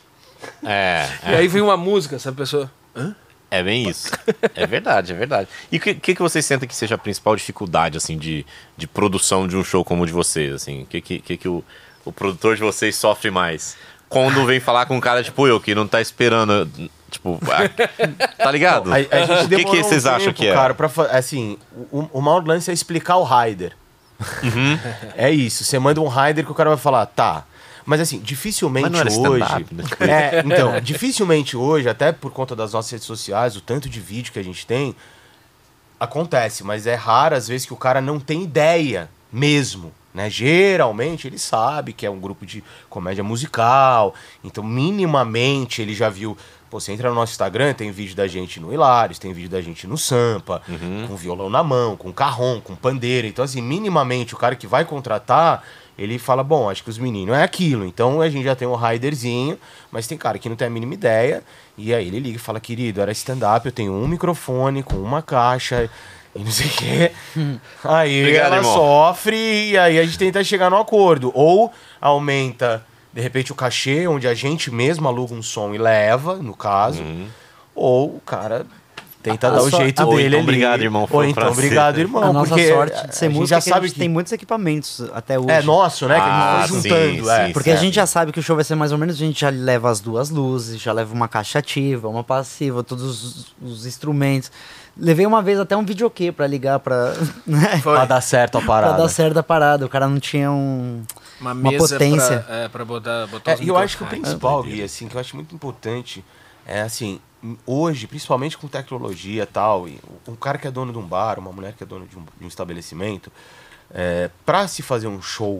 É, E aí vem uma música, essa pessoa. Hã? é bem isso. É verdade, é verdade. E o que, que, que vocês sentem que seja a principal dificuldade, assim, de, de produção de um show como o de vocês, assim? O que, que, que, que o, o produtor de vocês sofre mais? Quando vem falar com um cara tipo eu, que não tá esperando, tipo, ah, tá ligado? A, a gente o que, demorou que um vocês acham tempo, que é? cara, pra, fa- assim, o, o maior lance é explicar o rider. Uhum. É isso, você manda um rider que o cara vai falar, tá, Mas assim, dificilmente Mas não era hoje... stand-up, né? É, então, dificilmente hoje, até por conta das nossas redes sociais, o tanto de vídeo que a gente tem, acontece, mas é raro às vezes que o cara não tem ideia mesmo, né? Geralmente ele sabe que é um grupo de comédia musical, então minimamente ele já viu... Pô, você entra no nosso Instagram, tem vídeo da gente no Hilários, tem vídeo da gente no Sampa, Uhum. com violão na mão, com carrom, com pandeira. Então, assim, minimamente o cara que vai contratar, ele fala, bom, acho que os meninos é aquilo. Então a gente já tem um riderzinho, mas tem cara que não tem a mínima ideia. E aí ele liga e fala, querido, era stand-up, eu tenho um microfone com uma caixa e não sei o quê. Aí Obrigado, ela irmão. sofre e aí a gente tenta chegar no acordo. Ou aumenta... De repente o cachê, onde a gente mesmo aluga um som e leva, no caso. Uhum. Ou o cara tenta A dar o sua- jeito Ou dele então, ali. obrigado, irmão, foi Ou um então, prazer. obrigado, irmão. a nossa porque sorte de ser a gente música já é que sabe a gente que... tem muitos equipamentos até hoje. É nosso, né? Que a Ah, gente foi sim, juntando. é. sim, Porque sim. a gente já sabe que o show vai ser mais ou menos, a gente já leva as duas luzes, já leva uma caixa ativa, uma passiva, todos os, os instrumentos. Levei uma vez até um videokê pra ligar pra, né? Pra dar certo a pra parada. dar certo a parada. O cara não tinha um... Uma Uma mesa potência. Pra, é, pra botar, botar É, os e eu acho que o microfones. principal, Gui, assim, que eu acho muito importante, é assim, hoje, principalmente com tecnologia e tal, e um cara que é dono de um bar, uma mulher que é dona de um, de um estabelecimento, é, pra se fazer um show,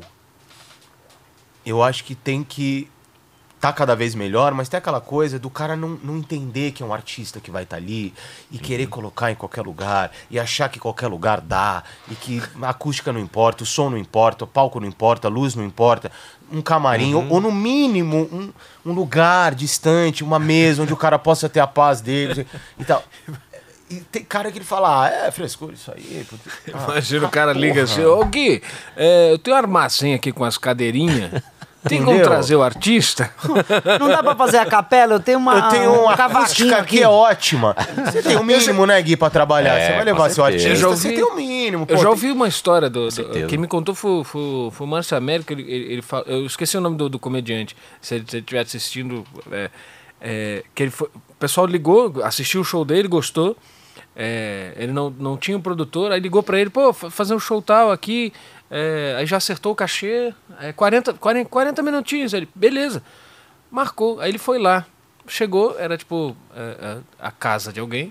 eu acho que tem que tá cada vez melhor, mas tem aquela coisa do cara não, não entender que é um artista que vai estar ali e querer colocar em qualquer lugar e achar que qualquer lugar dá e que a acústica não importa, o som não importa, o palco não importa, a luz não importa, um camarim ou, ou no mínimo um, um lugar distante, uma mesa onde o cara possa ter a paz dele e tal. E tem cara que ele fala, ah, é frescura isso aí. puta, ah, Imagina o cara liga porra. assim, ô Gui, é, eu tenho uma armação aqui com as cadeirinhas. Tem como Entendeu? trazer o artista? Não dá pra fazer a capela? Eu tenho uma, Eu tenho uma um cavaquinho acústica aqui. que é ótima. Você tem o mínimo, né, Gui, pra trabalhar. É, você vai com levar seu certeza. artista, Eu já você ouvi- tem o mínimo. Eu pô, já tem- ouvi uma história do, do certeza. quem me contou foi, foi, foi o Márcio Américo. Ele, ele, ele fala- eu esqueci o nome do, do comediante. Se ele estiver assistindo, é, é, que ele foi, o pessoal ligou, assistiu o show dele, gostou. É, ele não, não tinha um produtor, aí ligou pra ele, pô, fa- fazer um show tal aqui. É, aí já acertou o cachê, é, quarenta, quarenta, quarenta minutinhos. Ele, beleza, marcou. Aí ele foi lá, chegou, era tipo é, a, a casa de alguém,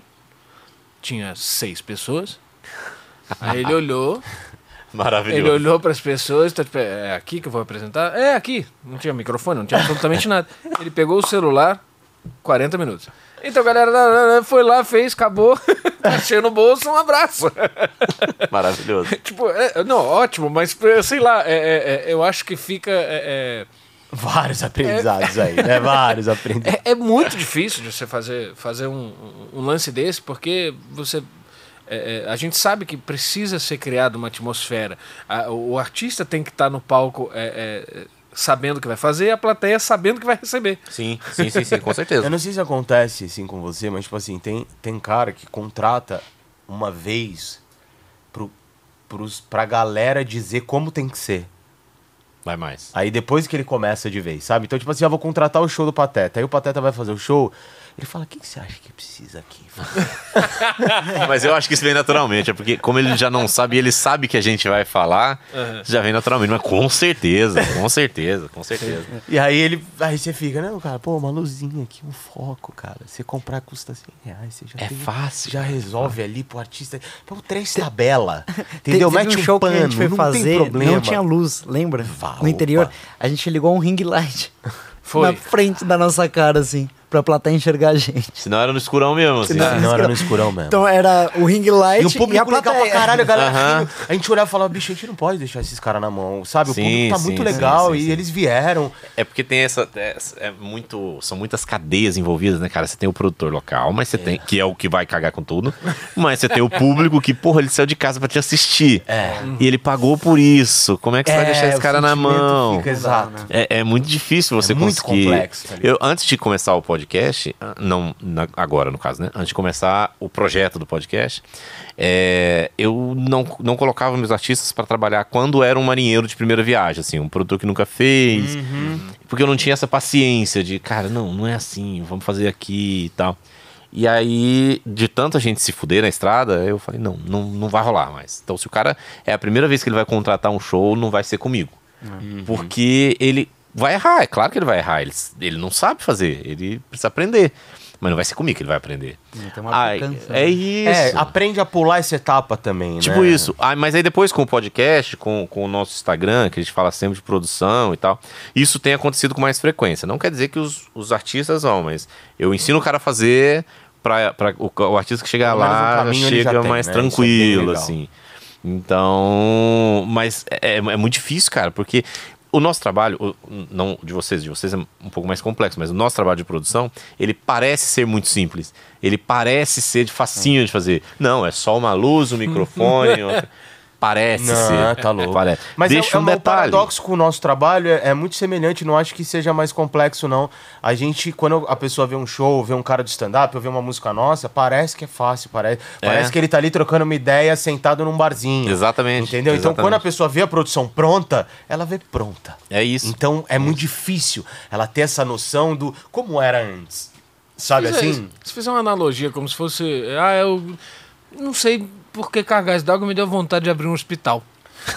tinha seis pessoas. Aí ele olhou, Maravilhoso. ele olhou para as pessoas, tá, tipo, é aqui que eu vou apresentar? É aqui. Não tinha microfone, não tinha absolutamente nada. Ele pegou o celular, quarenta minutos. Então, galera, foi lá, fez, acabou, cachê no bolso, um abraço. Maravilhoso. Tipo, é, não, ótimo, mas sei lá, é, é, é, eu acho que fica. É, Vários aprendizados aí, né? Vários aprendizados. é, é muito difícil de você fazer, fazer um, um lance desse, porque você. É, é, a gente sabe que precisa ser criada uma atmosfera. A, o, o artista tem que estar no palco é, é, sabendo o que vai fazer e a plateia sabendo o que vai receber. Sim, sim, sim, sim, com certeza. Eu não sei se acontece assim com você, mas tipo assim, tem, tem cara que contrata uma vez pro, pros, pra galera dizer como tem que ser. Vai mais. Aí depois que ele começa de vez, sabe? Então, tipo assim, eu vou contratar o show do Pateta. Aí o Pateta vai fazer o show. Ele fala, o que, que você acha que precisa aqui? Mas eu acho que isso vem naturalmente, é porque como ele já não sabe, ele sabe que a gente vai falar, já vem naturalmente. Mas com certeza, com certeza, com certeza. E aí ele. Aí você fica, não, cara, pô, uma luzinha aqui, um foco, cara. Você comprar custa cem reais. Você já É tem- fácil, Já é resolve ali pro artista. Pô, três tabela. Entendeu? Teve Mete um um show pano, que a gente foi não fazer, tem problema. não tinha luz, lembra? Vá, no interior, opa. a gente ligou um ring light Foi. na frente da nossa cara, assim, pra plateia enxergar a gente. Senão era no escurão mesmo, assim. Senão- Não, era no escurão mesmo. Então era o ring light E o e, público a legal pra plateia. caralho, a galera. Aham. rindo. A gente olhava e falava, bicho, a gente não pode deixar esses caras na mão, sabe? O Sim, público tá sim, muito sim, legal sim, e sim. eles vieram. É porque tem essa. É, é muito. São muitas cadeias envolvidas, né, cara? Você tem o produtor local, mas você tem. Que é o que vai cagar com tudo. Mas você tem o público que, porra, ele saiu de casa pra te assistir. É. E ele pagou por isso. Como é que você vai deixar esse o cara na sentimento mão? fica exato. É, é muito difícil você É muito conseguir. complexo, tá ligado? Eu, antes de começar o podcast, não na- agora no caso, né? Antes de começar o projeto do podcast, é, eu não, não colocava meus artistas para trabalhar quando era um marinheiro de primeira viagem, assim, um produtor que nunca fez, porque eu não tinha essa paciência de, cara, não, não é assim, vamos fazer aqui e tal. E aí, de tanta gente se fuder na estrada, eu falei, não, não, não vai rolar mais. Então, se o cara é a primeira vez que ele vai contratar um show, não vai ser comigo. Porque ele vai errar, é claro que ele vai errar. Ele, ele não sabe fazer, ele precisa aprender. Mas não vai ser comigo que ele vai aprender. Tem uma Ai, picância, é né? isso. É, aprende a pular essa etapa também, Tipo né? isso. Ah, mas aí depois com o podcast, com, com o nosso Instagram, que a gente fala sempre de produção e tal, isso tem acontecido com mais frequência. Não quer dizer que os, os artistas vão, mas eu ensino o cara a fazer pra, pra o, o artista que chegar Pelo menos um lá caminho ele chega já tem, mais né? Isso é bem tranquilo, legal. assim. Então, mas é, é muito difícil, cara, porque o nosso trabalho, o- não de vocês, de vocês é um pouco mais complexo, mas o nosso trabalho de produção, ele parece ser muito simples. Ele parece ser de facinho de fazer. Não, é só uma luz, um microfone. outra- Parece Não, ser. tá louco. Parece. Mas Deixa é, é um um detalhe. paradoxo com o nosso trabalho, é, é muito semelhante, não acho que seja mais complexo, não. A gente, quando a pessoa vê um show, vê um cara de stand-up, ou vê uma música nossa, parece que é fácil, parece, É. parece que ele tá ali trocando uma ideia sentado num barzinho. Exatamente. Entendeu? Então, exatamente. quando a pessoa vê a produção pronta, ela vê pronta. É isso. Então, é muito difícil ela ter essa noção do como era antes. Sabe Se fizer- assim? Se fizer uma analogia, como se fosse. Ah, eu não sei por que cargas d'água me deu vontade de abrir um hospital.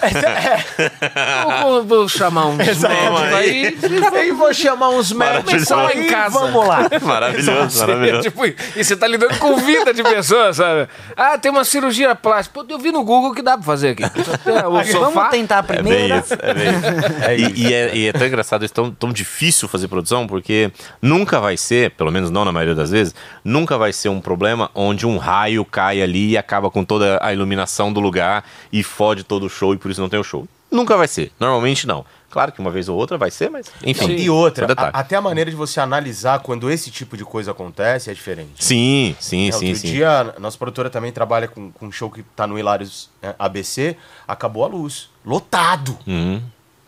vou, vou chamar uns médicos aí. Aí vou chamar uns médicos Começar lá aí, em casa. vamos lá. Maravilhoso, maravilhoso. Tipo, e você tá lidando com vida de pessoas, sabe? Ah, tem uma cirurgia plástica. Pô, eu vi no Google que dá pra fazer aqui. O sofá. Vamos tentar É bem primeiro. isso, é bem isso. E, e é, e é tão engraçado, é tão, tão difícil fazer produção, porque nunca vai ser, pelo menos não na maioria das vezes, nunca vai ser um problema onde um raio cai ali e acaba com toda a iluminação do lugar e fode todo o show e por isso não tem o show. Nunca vai ser. Normalmente não. Claro que uma vez ou outra vai ser, mas enfim. E outra, é um detalhe. a- até a maneira de você analisar quando esse tipo de coisa acontece é diferente. Sim, sim, É, sim, outro sim. dia, a nossa produtora também trabalha com, com um show que tá no Hilários é, A B C, acabou a luz. Lotado. Uhum.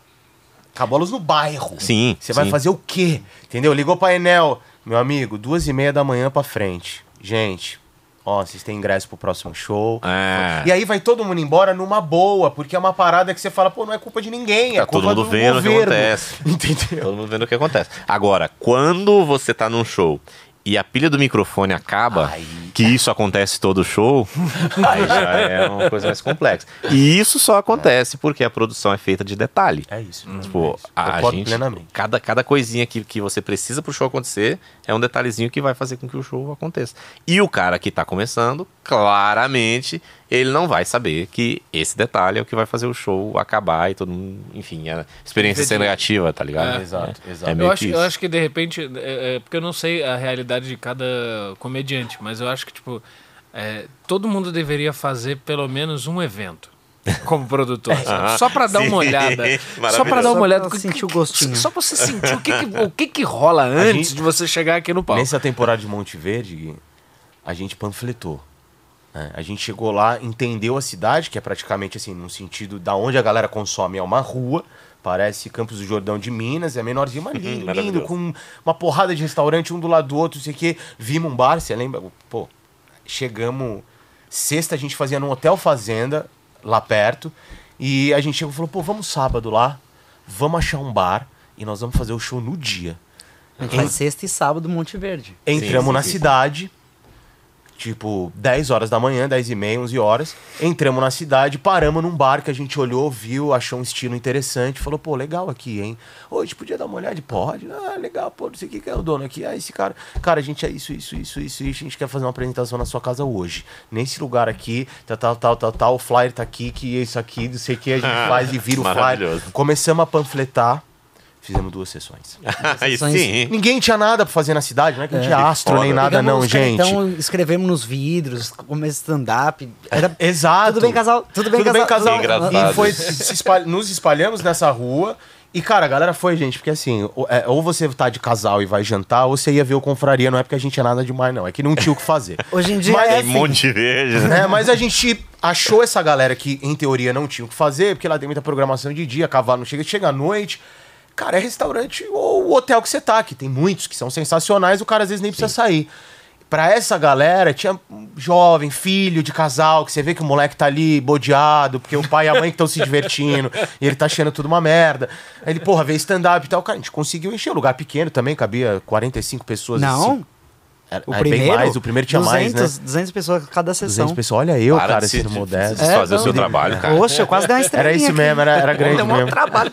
Acabou a luz no bairro. Sim, Você vai sim. fazer o quê? Entendeu? Ligou o painel. Meu amigo, duas e meia da manhã pra frente. Gente, ó, vocês têm ingresso pro próximo show. É. E aí vai todo mundo embora numa boa, porque é uma parada que você fala, pô, não é culpa de ninguém, é Tá todo culpa mundo do vendo o que governo. acontece. Entendeu? Todo mundo vendo o que acontece. Agora, quando você tá num show e a pilha do microfone acaba, Ai. que isso acontece todo show, aí já é uma coisa mais complexa. E isso só acontece porque a produção é feita de detalhe. É isso. Tipo, é isso. a Concordo gente, plenamente. cada, cada coisinha que, que você precisa pro show acontecer é um detalhezinho que vai fazer com que o show aconteça. E o cara que tá começando, claramente, ele não vai saber que esse detalhe é o que vai fazer o show acabar e todo mundo, enfim, a experiência ser negativa, tá ligado? É. Exato, É exato. meio Eu acho, que eu isso. acho que de repente, é, é, porque eu não sei a realidade de cada comediante, mas eu acho que, tipo, é, todo mundo deveria fazer pelo menos um evento como produtor, sabe? Só pra dar Sim. uma olhada. Só pra Maravilhoso. dar uma Só olhada. pra sentir o gostinho. Só pra você sentir o que, que, o que, que rola antes gente- de você chegar aqui no palco. Nessa temporada de Monte Verde, a gente panfletou. Né? A gente chegou lá, entendeu a cidade, que é praticamente assim, no sentido da onde a galera consome, é uma rua. Parece Campos do Jordão de Minas, é menorzinho, mas lindo, lindo, Maravilhoso. com uma porrada de restaurante, um do lado do outro, não sei o quê. Vimos um bar, você lembra? Pô, chegamos. Sexta a gente fazia num hotel fazenda, lá perto. E a gente chegou e falou, pô, vamos sábado lá, vamos achar um bar e nós vamos fazer o show no dia. A gente faz sexta e sábado Monte Verde. Entramos sim, na sim. cidade, tipo, dez horas da manhã, dez e meia, onze horas. Entramos na cidade, paramos num bar que a gente olhou, viu, achou um estilo interessante. Falou, pô, legal aqui, hein? Ô, a gente podia dar uma olhada? Pode. Ah, legal, pô, não sei o que que é o dono aqui. Ah, esse cara... Cara, a gente é isso, isso, isso, isso, isso. A gente quer fazer uma apresentação na sua casa hoje. Nesse lugar aqui, tal, tal, tal, tal, tal. O flyer tá aqui, que é isso aqui, não sei o que. A gente faz e vira o flyer. Maravilhoso. Começamos a panfletar. Fizemos duas sessões. Aí sim. Ninguém tinha nada pra fazer na cidade, não é que não tinha astro foda. nem nada, Pegamos não, os gente. Então escrevemos nos vidros, começo stand-up. Era Exato. tudo bem, casal. Tudo bem, Tudo bem, casal. Que engraçado. E foi, se espalha- nos espalhamos nessa rua. E, cara, a galera foi, gente, porque assim, ou, é, ou você tá de casal e vai jantar, ou você ia ver o Confraria, não é porque a gente tinha nada demais, não. É que não tinha o que fazer. Hoje em dia Mas, é Tem assim. Monte Verde, né? É, mas a gente achou essa galera que, em teoria, não tinha o que fazer, porque lá tem muita programação de dia, cavalo não chega, chega à noite. Cara, é restaurante ou o hotel que você tá, que tem muitos que são sensacionais, o cara às vezes nem precisa sair. Pra essa galera, tinha um jovem, filho de casal, que você vê que o moleque tá ali bodeado, porque o pai e a mãe que estão se divertindo, e ele tá achando tudo uma merda. Aí ele, porra, vê stand-up e tal. Cara, a gente conseguiu encher o lugar pequeno também, cabia quarenta e cinco pessoas. Não. assim. Era, O era primeiro, bem mais, o primeiro tinha duzentas, mais, né? duzentas pessoas cada sessão. duzentas pessoas, olha eu, Para cara, de se- sendo de- modesto. de- fazer o seu não, trabalho, cara. Poxa, eu quase dei uma estrelinha Era isso aqui. mesmo, era, era grande Deu um mesmo. trabalho.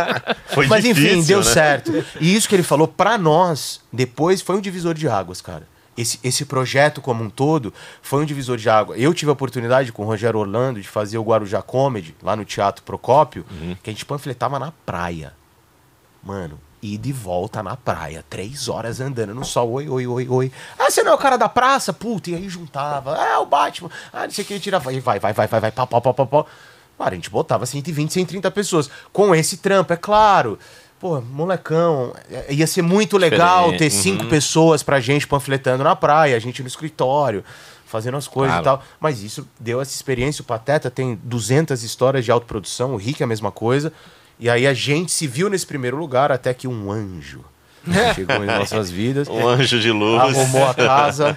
Foi Mas enfim, difícil, deu né? certo. E isso que ele falou, pra nós, depois foi um divisor de águas, cara. Esse, esse projeto como um todo foi um divisor de água. Eu tive a oportunidade com o Rogério Orlando de fazer o Guarujá Comedy, lá no Teatro Procópio, que a gente panfletava na praia. Mano, ida e volta na praia. Três horas andando no sol. Oi, oi, oi, oi. Ah, você não é o cara da praça? Puta, e aí juntava. Ah, o Batman. Ah, não sei o que, tirava. E vai, vai, vai, vai, vai, pau, pau, pau, pau, pau. Cara, a gente botava cento e vinte, cento e trinta pessoas. Com esse trampo, é claro. Pô, molecão, é, ia ser muito legal Diferente. ter cinco Uhum. pessoas pra gente panfletando na praia, a gente no escritório, fazendo as coisas Claro. e tal. Mas isso deu essa experiência. O Pateta tem duzentas histórias de autoprodução, o Rick é a mesma coisa. E aí a gente se viu nesse primeiro lugar até que um anjo chegou em nossas vidas. Um anjo de luz. Arrumou a casa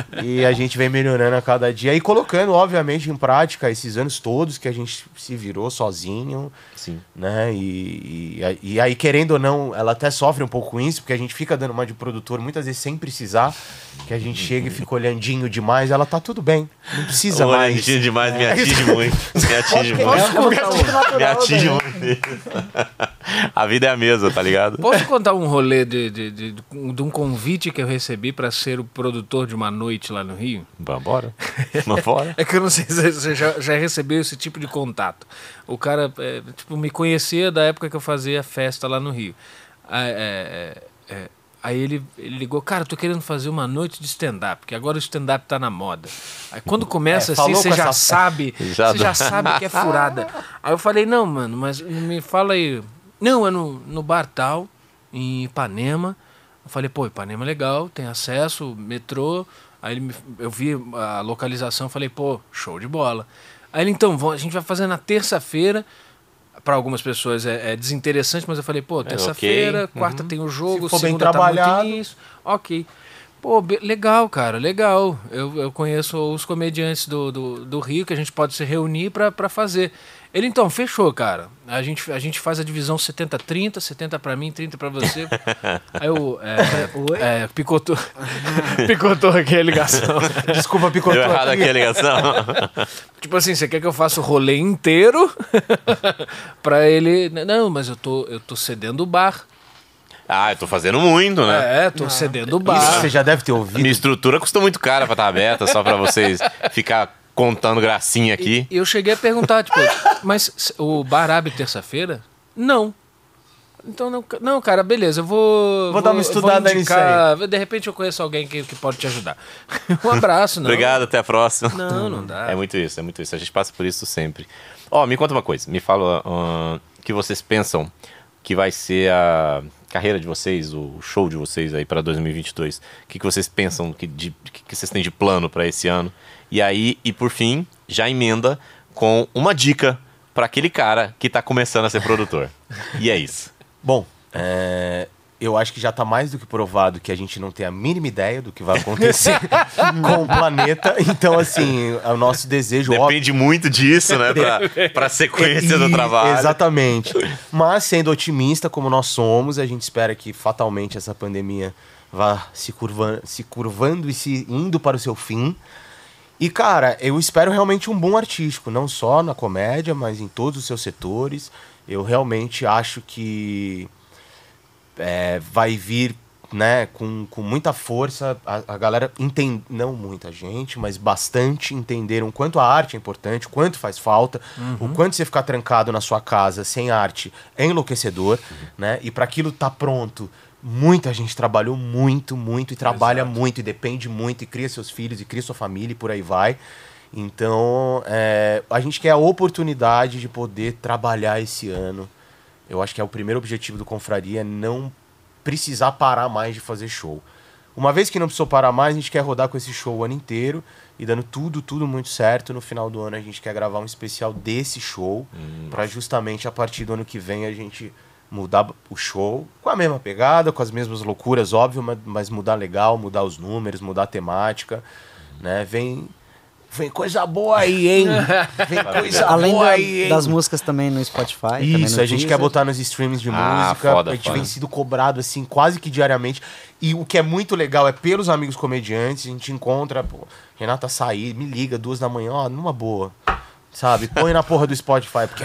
e a gente vem melhorando a cada dia e colocando, obviamente, em prática esses anos todos que a gente se virou sozinho, Sim. né? E, e, e aí, querendo ou não, ela até sofre um pouco com isso, porque a gente fica dando uma de produtor muitas vezes sem precisar, que a gente chega e fica olhandinho demais, ela tá tudo bem, não precisa O mais. olhandinho demais me atinge muito. Me atinge muito. Me atinge muito. A vida é a mesma, tá ligado? Posso contar um rolê de, de, de, de um convite que eu recebi pra ser o produtor de uma noite lá no Rio? Vambora. Vambora. É que eu não sei se você já, já recebeu esse tipo de contato. O cara, é, tipo, me conhecia da época que eu fazia festa lá no Rio. Aí, é, é, é, aí ele, ele ligou, cara, eu tô querendo fazer uma noite de stand-up, porque agora o stand-up tá na moda. Aí quando começa É, assim, falou você com já essa- sabe, Já você dá. já sabe que é furada. Aí eu falei, não, mano, mas me fala aí. Não, é no, no bar tal, em Ipanema. Eu falei, pô, Ipanema é legal, tem acesso, metrô. Aí ele me- eu vi a localização, falei, pô, show de bola. Aí ele, então, vamos- a gente vai fazer na terça-feira. Para algumas pessoas é, é desinteressante, mas eu falei, pô, terça-feira, ok. quarta tem o jogo, Se for bem segunda tá muito trabalhado. isso. Ok. Pô, be- legal, cara, legal. Eu, eu conheço os comediantes do, do, do Rio que a gente pode se reunir pra, pra fazer. Ele, então, fechou, cara. A gente, a gente faz a divisão setenta trinta, setenta pra mim, trinta pra você. Aí eu, é, é, picotou, picotou aqui a ligação. Desculpa, picotou. Deu errado aqui a ligação. Tipo assim, você quer que eu faça o rolê inteiro pra ele... Não, mas eu tô, eu tô cedendo o bar. Ah, eu tô fazendo muito, né? É, tô cedendo o bar. Isso você já deve ter ouvido. Minha estrutura custou muito cara pra estar aberta, só pra vocês ficar contando gracinha aqui. E eu cheguei a perguntar, tipo, mas s- o bar abre terça-feira? Não. Então, não, ca- não, cara, beleza, eu vou... Vou dar uma estudada nisso indicar, De repente eu conheço alguém que, que pode te ajudar. Um abraço, não. Obrigado, até a próxima. Não, não dá. É muito isso, é muito isso. A gente passa por isso sempre. Ó, me conta uma coisa. Me fala o que vocês pensam que vai ser a carreira de vocês, o show de vocês aí para dois mil e vinte e dois. O que, que vocês pensam que, de, que que vocês têm de plano para esse ano? E aí, e por fim, já emenda com uma dica para aquele cara que tá começando a ser produtor. E é isso. Bom, é, eu acho que já está mais do que provado que a gente não tem a mínima ideia do que vai acontecer com o planeta. Então, assim, o nosso desejo... Depende muito disso, né? Pra, pra sequência do E- trabalho. Exatamente. Mas, sendo otimista como nós somos, a gente espera que fatalmente essa pandemia vá se curvando, se curvando e se indo para o seu fim. E, cara, eu espero realmente um bom artístico, não só na comédia, mas em todos os seus setores. Eu realmente acho que é, vai vir, né, com, com muita força. A, a galera entende, não muita gente, mas bastante entenderam o quanto a arte é importante, o quanto faz falta, o quanto você ficar trancado na sua casa sem arte é enlouquecedor, né? E para aquilo tá pronto, muita gente trabalhou muito, muito e trabalha muito e depende muito e cria seus filhos e cria sua família e por aí vai. Então, é, a gente quer a oportunidade de poder trabalhar esse ano. Eu acho que é o primeiro objetivo do Confraria, é não precisar parar mais de fazer show. Uma vez que não precisou parar mais, a gente quer rodar com esse show o ano inteiro e dando tudo, tudo muito certo. No final do ano a gente quer gravar um especial desse show, Hum. para justamente a partir do ano que vem a gente mudar o show com a mesma pegada, com as mesmas loucuras, óbvio, mas, mas mudar legal, mudar os números, mudar a temática, né? Vem... vem coisa boa aí, hein? Vem coisa Além boa da- aí, hein? das músicas também no Spotify. também Isso, no a gente Deezer. quer botar nos streams de Ah, música. foda, a gente foda. vem sido cobrado, assim, quase que diariamente. E o que é muito legal é pelos amigos comediantes, a gente encontra, pô, Renata Saí, me liga duas da manhã, ó, numa boa. Sabe? Põe na porra do Spotify, porque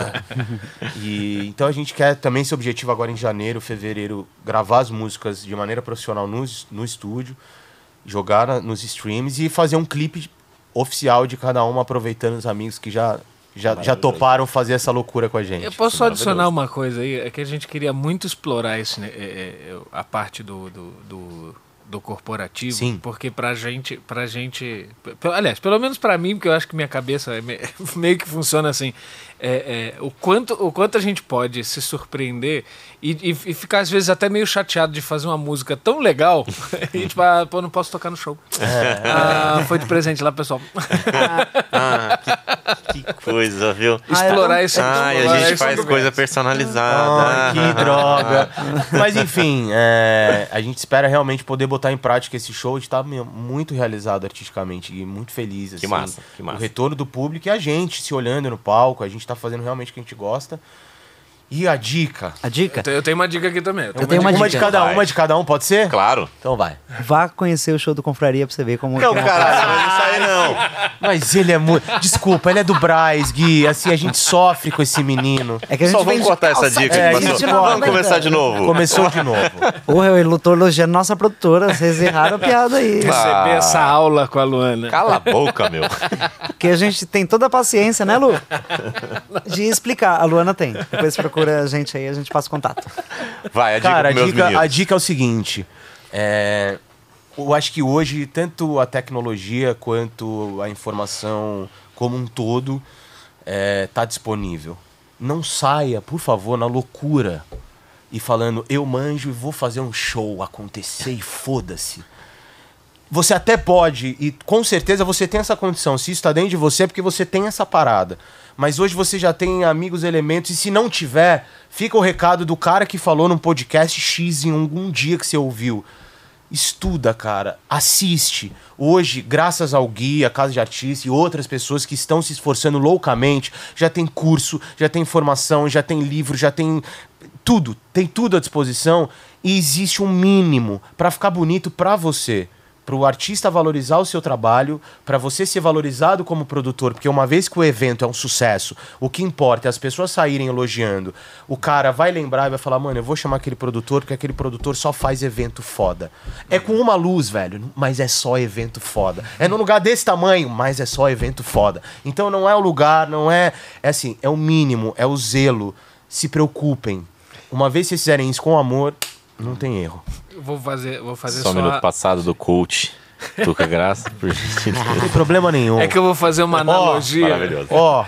e então a gente quer também esse objetivo agora em janeiro, fevereiro, gravar as músicas de maneira profissional no, no estúdio, jogar na- nos streams e fazer um clipe oficial de cada uma, aproveitando os amigos que já, já, já toparam fazer essa loucura com a gente. Eu posso só adicionar uma coisa aí, é que a gente queria muito explorar esse, né, é, é, a parte do, do, do, do corporativo, Sim. porque pra gente, pra gente, pe- aliás, pelo menos pra mim, porque eu acho que minha cabeça é me- meio que funciona assim, é, é, o, quanto, o quanto a gente pode se surpreender e, e, e ficar às vezes até meio chateado de fazer uma música tão legal e tipo, ah, pô, não posso tocar no show. Ah, foi de presente lá, pessoal. Ah, que, que coisa, viu? Explorar esse Ah, e a explorar gente esse faz lugar. coisa personalizada. Ai, que droga. Mas enfim, é, a gente espera realmente poder botar em prática esse show. A gente tá meu, muito realizado artisticamente e muito feliz. Que assim. massa, que massa. O retorno do público e a gente se olhando no palco. A gente tá fazendo realmente o que a gente gosta. E a dica? A dica? Eu tenho- Eu tenho uma dica aqui também. Eu tenho uma Uma dica. de cada Vai. um, uma de cada um, pode ser? Claro. Então vai. Vá conhecer o show do Confraria pra você ver como... Não, que é. caralho, mas isso aí não. Mas ele é muito. Desculpa, ele é do Braz, Gui. Assim, a gente sofre com esse menino. É que a gente Só vamos vem- cortar essa dica É, que isso passou. não, Vamos não, começar de novo. Começou de novo. Porra, ele tô elogiando nossa produtora. Vocês erraram a piada aí. Receber Ah. essa aula com a Luana. Cala a boca, meu. Porque a gente tem toda a paciência, né, Lu? De explicar. A Luana tem. Depois procura a gente aí, a gente passa o contato. Vai, a dica Cara, a pros meus dica, a meninos. dica é o seguinte. É, eu acho que hoje, tanto a tecnologia quanto a informação como um todo está disponível. Não saia, por favor, na loucura e falando, eu manjo e vou fazer um show acontecer e foda-se. Você até pode, e com certeza você tem essa condição. Se isso está dentro de você, é porque você tem essa parada. Mas hoje você já tem amigos, elementos, e se não tiver, fica o recado do cara que falou num podcast X em algum dia que você ouviu. Estuda, cara. Assiste. Hoje, graças ao Gui, a Casa de Artistas e outras pessoas que estão se esforçando loucamente, já tem curso, já tem formação, já tem livro, já tem tudo. Tem tudo à disposição. E existe um mínimo para ficar bonito para você. Para o artista valorizar o seu trabalho, para você ser valorizado como produtor, porque uma vez que o evento é um sucesso, o que importa é as pessoas saírem elogiando, o cara vai lembrar e vai falar, mano, eu vou chamar aquele produtor, porque aquele produtor só faz evento foda. É com uma luz, velho, mas é só evento foda. É num lugar desse tamanho, mas é só evento foda. Então não é o lugar, não é... É assim, é o mínimo, é o zelo. Se preocupem. Uma vez que vocês fizerem isso com amor, não tem erro. Eu Vou fazer, vou fazer Só só. um minuto a- passado do coach. Tuca Graça, por gentileza. Não tem problema nenhum. É que eu vou fazer uma analogia. Maravilhoso. Ó,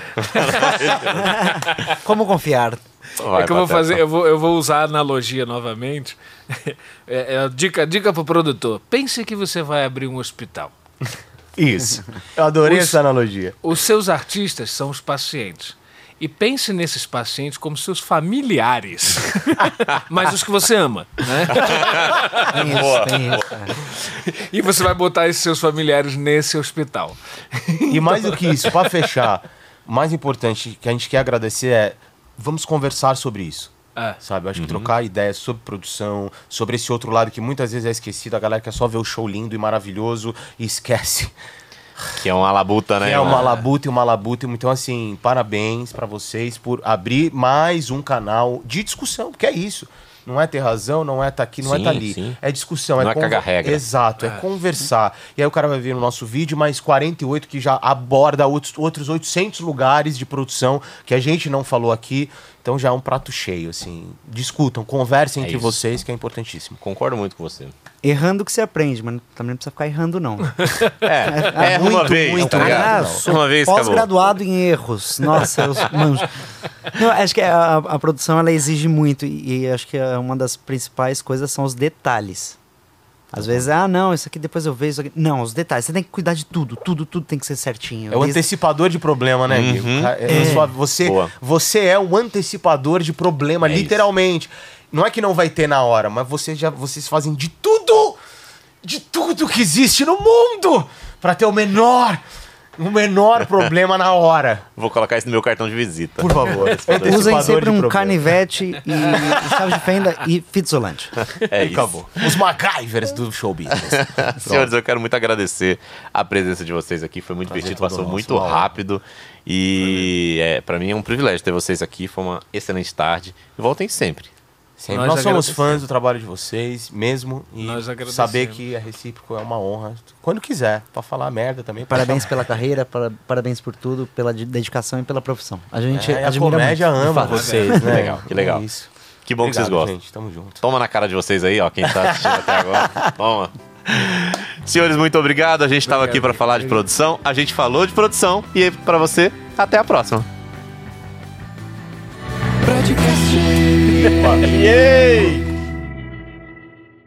Como confiar? Vai, é que eu vou Pateta. fazer, eu vou, eu vou usar a analogia novamente. É, é, dica, dica pro produtor. Pense que você vai abrir um hospital. isso. Eu adorei Os- essa analogia. Os seus artistas são os pacientes. E pense nesses pacientes como seus familiares. Mas os que você ama, né? Tem isso, Boa, tem isso. E você vai botar esses seus familiares nesse hospital. E mais do que isso, pra fechar, o mais importante que a gente quer agradecer é vamos conversar sobre isso. É. Sabe, eu acho que trocar ideias sobre produção, sobre esse outro lado que muitas vezes é esquecido, a galera quer só ver o show lindo e maravilhoso e esquece. Que é uma labuta, né? É uma labuta e uma labuta. Então, assim, parabéns pra vocês por abrir mais um canal de discussão, porque é isso. Não é ter razão, não é estar aqui, não é Sim, estar ali. sim. É discussão. Não é conver- cagar regra. Exato, é. conversar. E aí o cara vai ver no nosso vídeo mais quarenta e oito que já aborda outros, outros oitocentos lugares de produção que a gente não falou aqui. Então já é um prato cheio, assim. Discutam, conversem É entre isso. vocês, que é importantíssimo. Concordo muito com você. Errando que se aprende, mas também não precisa ficar errando, não. É, é uma muito, vez, muito, tá muito. ligado? Ah, sou Uma vez acabou. pós-graduado em erros. Nossa, eu manjo. Não, acho que a, a produção ela exige muito e, e acho que é uma das principais coisas são os detalhes. Às vezes, ah, não, isso aqui depois eu vejo. Isso aqui. Não, os detalhes. Você tem que cuidar de tudo. Tudo, tudo tem que ser certinho. É o Desde- antecipador de problema, né, Gui? Uhum. Cara, é sua- você, Boa. você é o antecipador de problema, É literalmente. Não é que não vai ter na hora, mas você já, vocês fazem de tudo, de tudo que existe no mundo, pra ter o menor O menor problema na hora. Vou colocar isso no meu cartão de visita. Por favor. Usem Antecipador sempre de um problema. canivete e chave de fenda e fita isolante. É E isso. acabou. Os MacGyvers do show business. Senhores, eu quero muito agradecer a presença de vocês aqui. Foi muito Prazer divertido, todo passou nosso, muito uma honra. rápido. E é, para mim é um privilégio ter vocês aqui. Foi uma excelente tarde. E voltem sempre. Sempre. Nós Nós, somos agradecemos. fãs do trabalho de vocês, mesmo. E Nós agradecemos. saber que é recíproco é uma honra. Quando quiser, pra falar merda também. Parabéns pela carreira, para- parabéns por tudo, pela de- dedicação e pela profissão. A gente É, a admira comédia muito, de ama fato. vocês, né? Legal, que legal. É isso. Que bom que vocês Obrigado, gostam. gente. Tamo junto. Toma na cara de vocês aí, ó, quem tá assistindo até agora. Toma. Senhores, muito obrigado. A gente estava aqui para falar de produção. A gente falou de produção. E para você, até a próxima. Broadcast. Yay!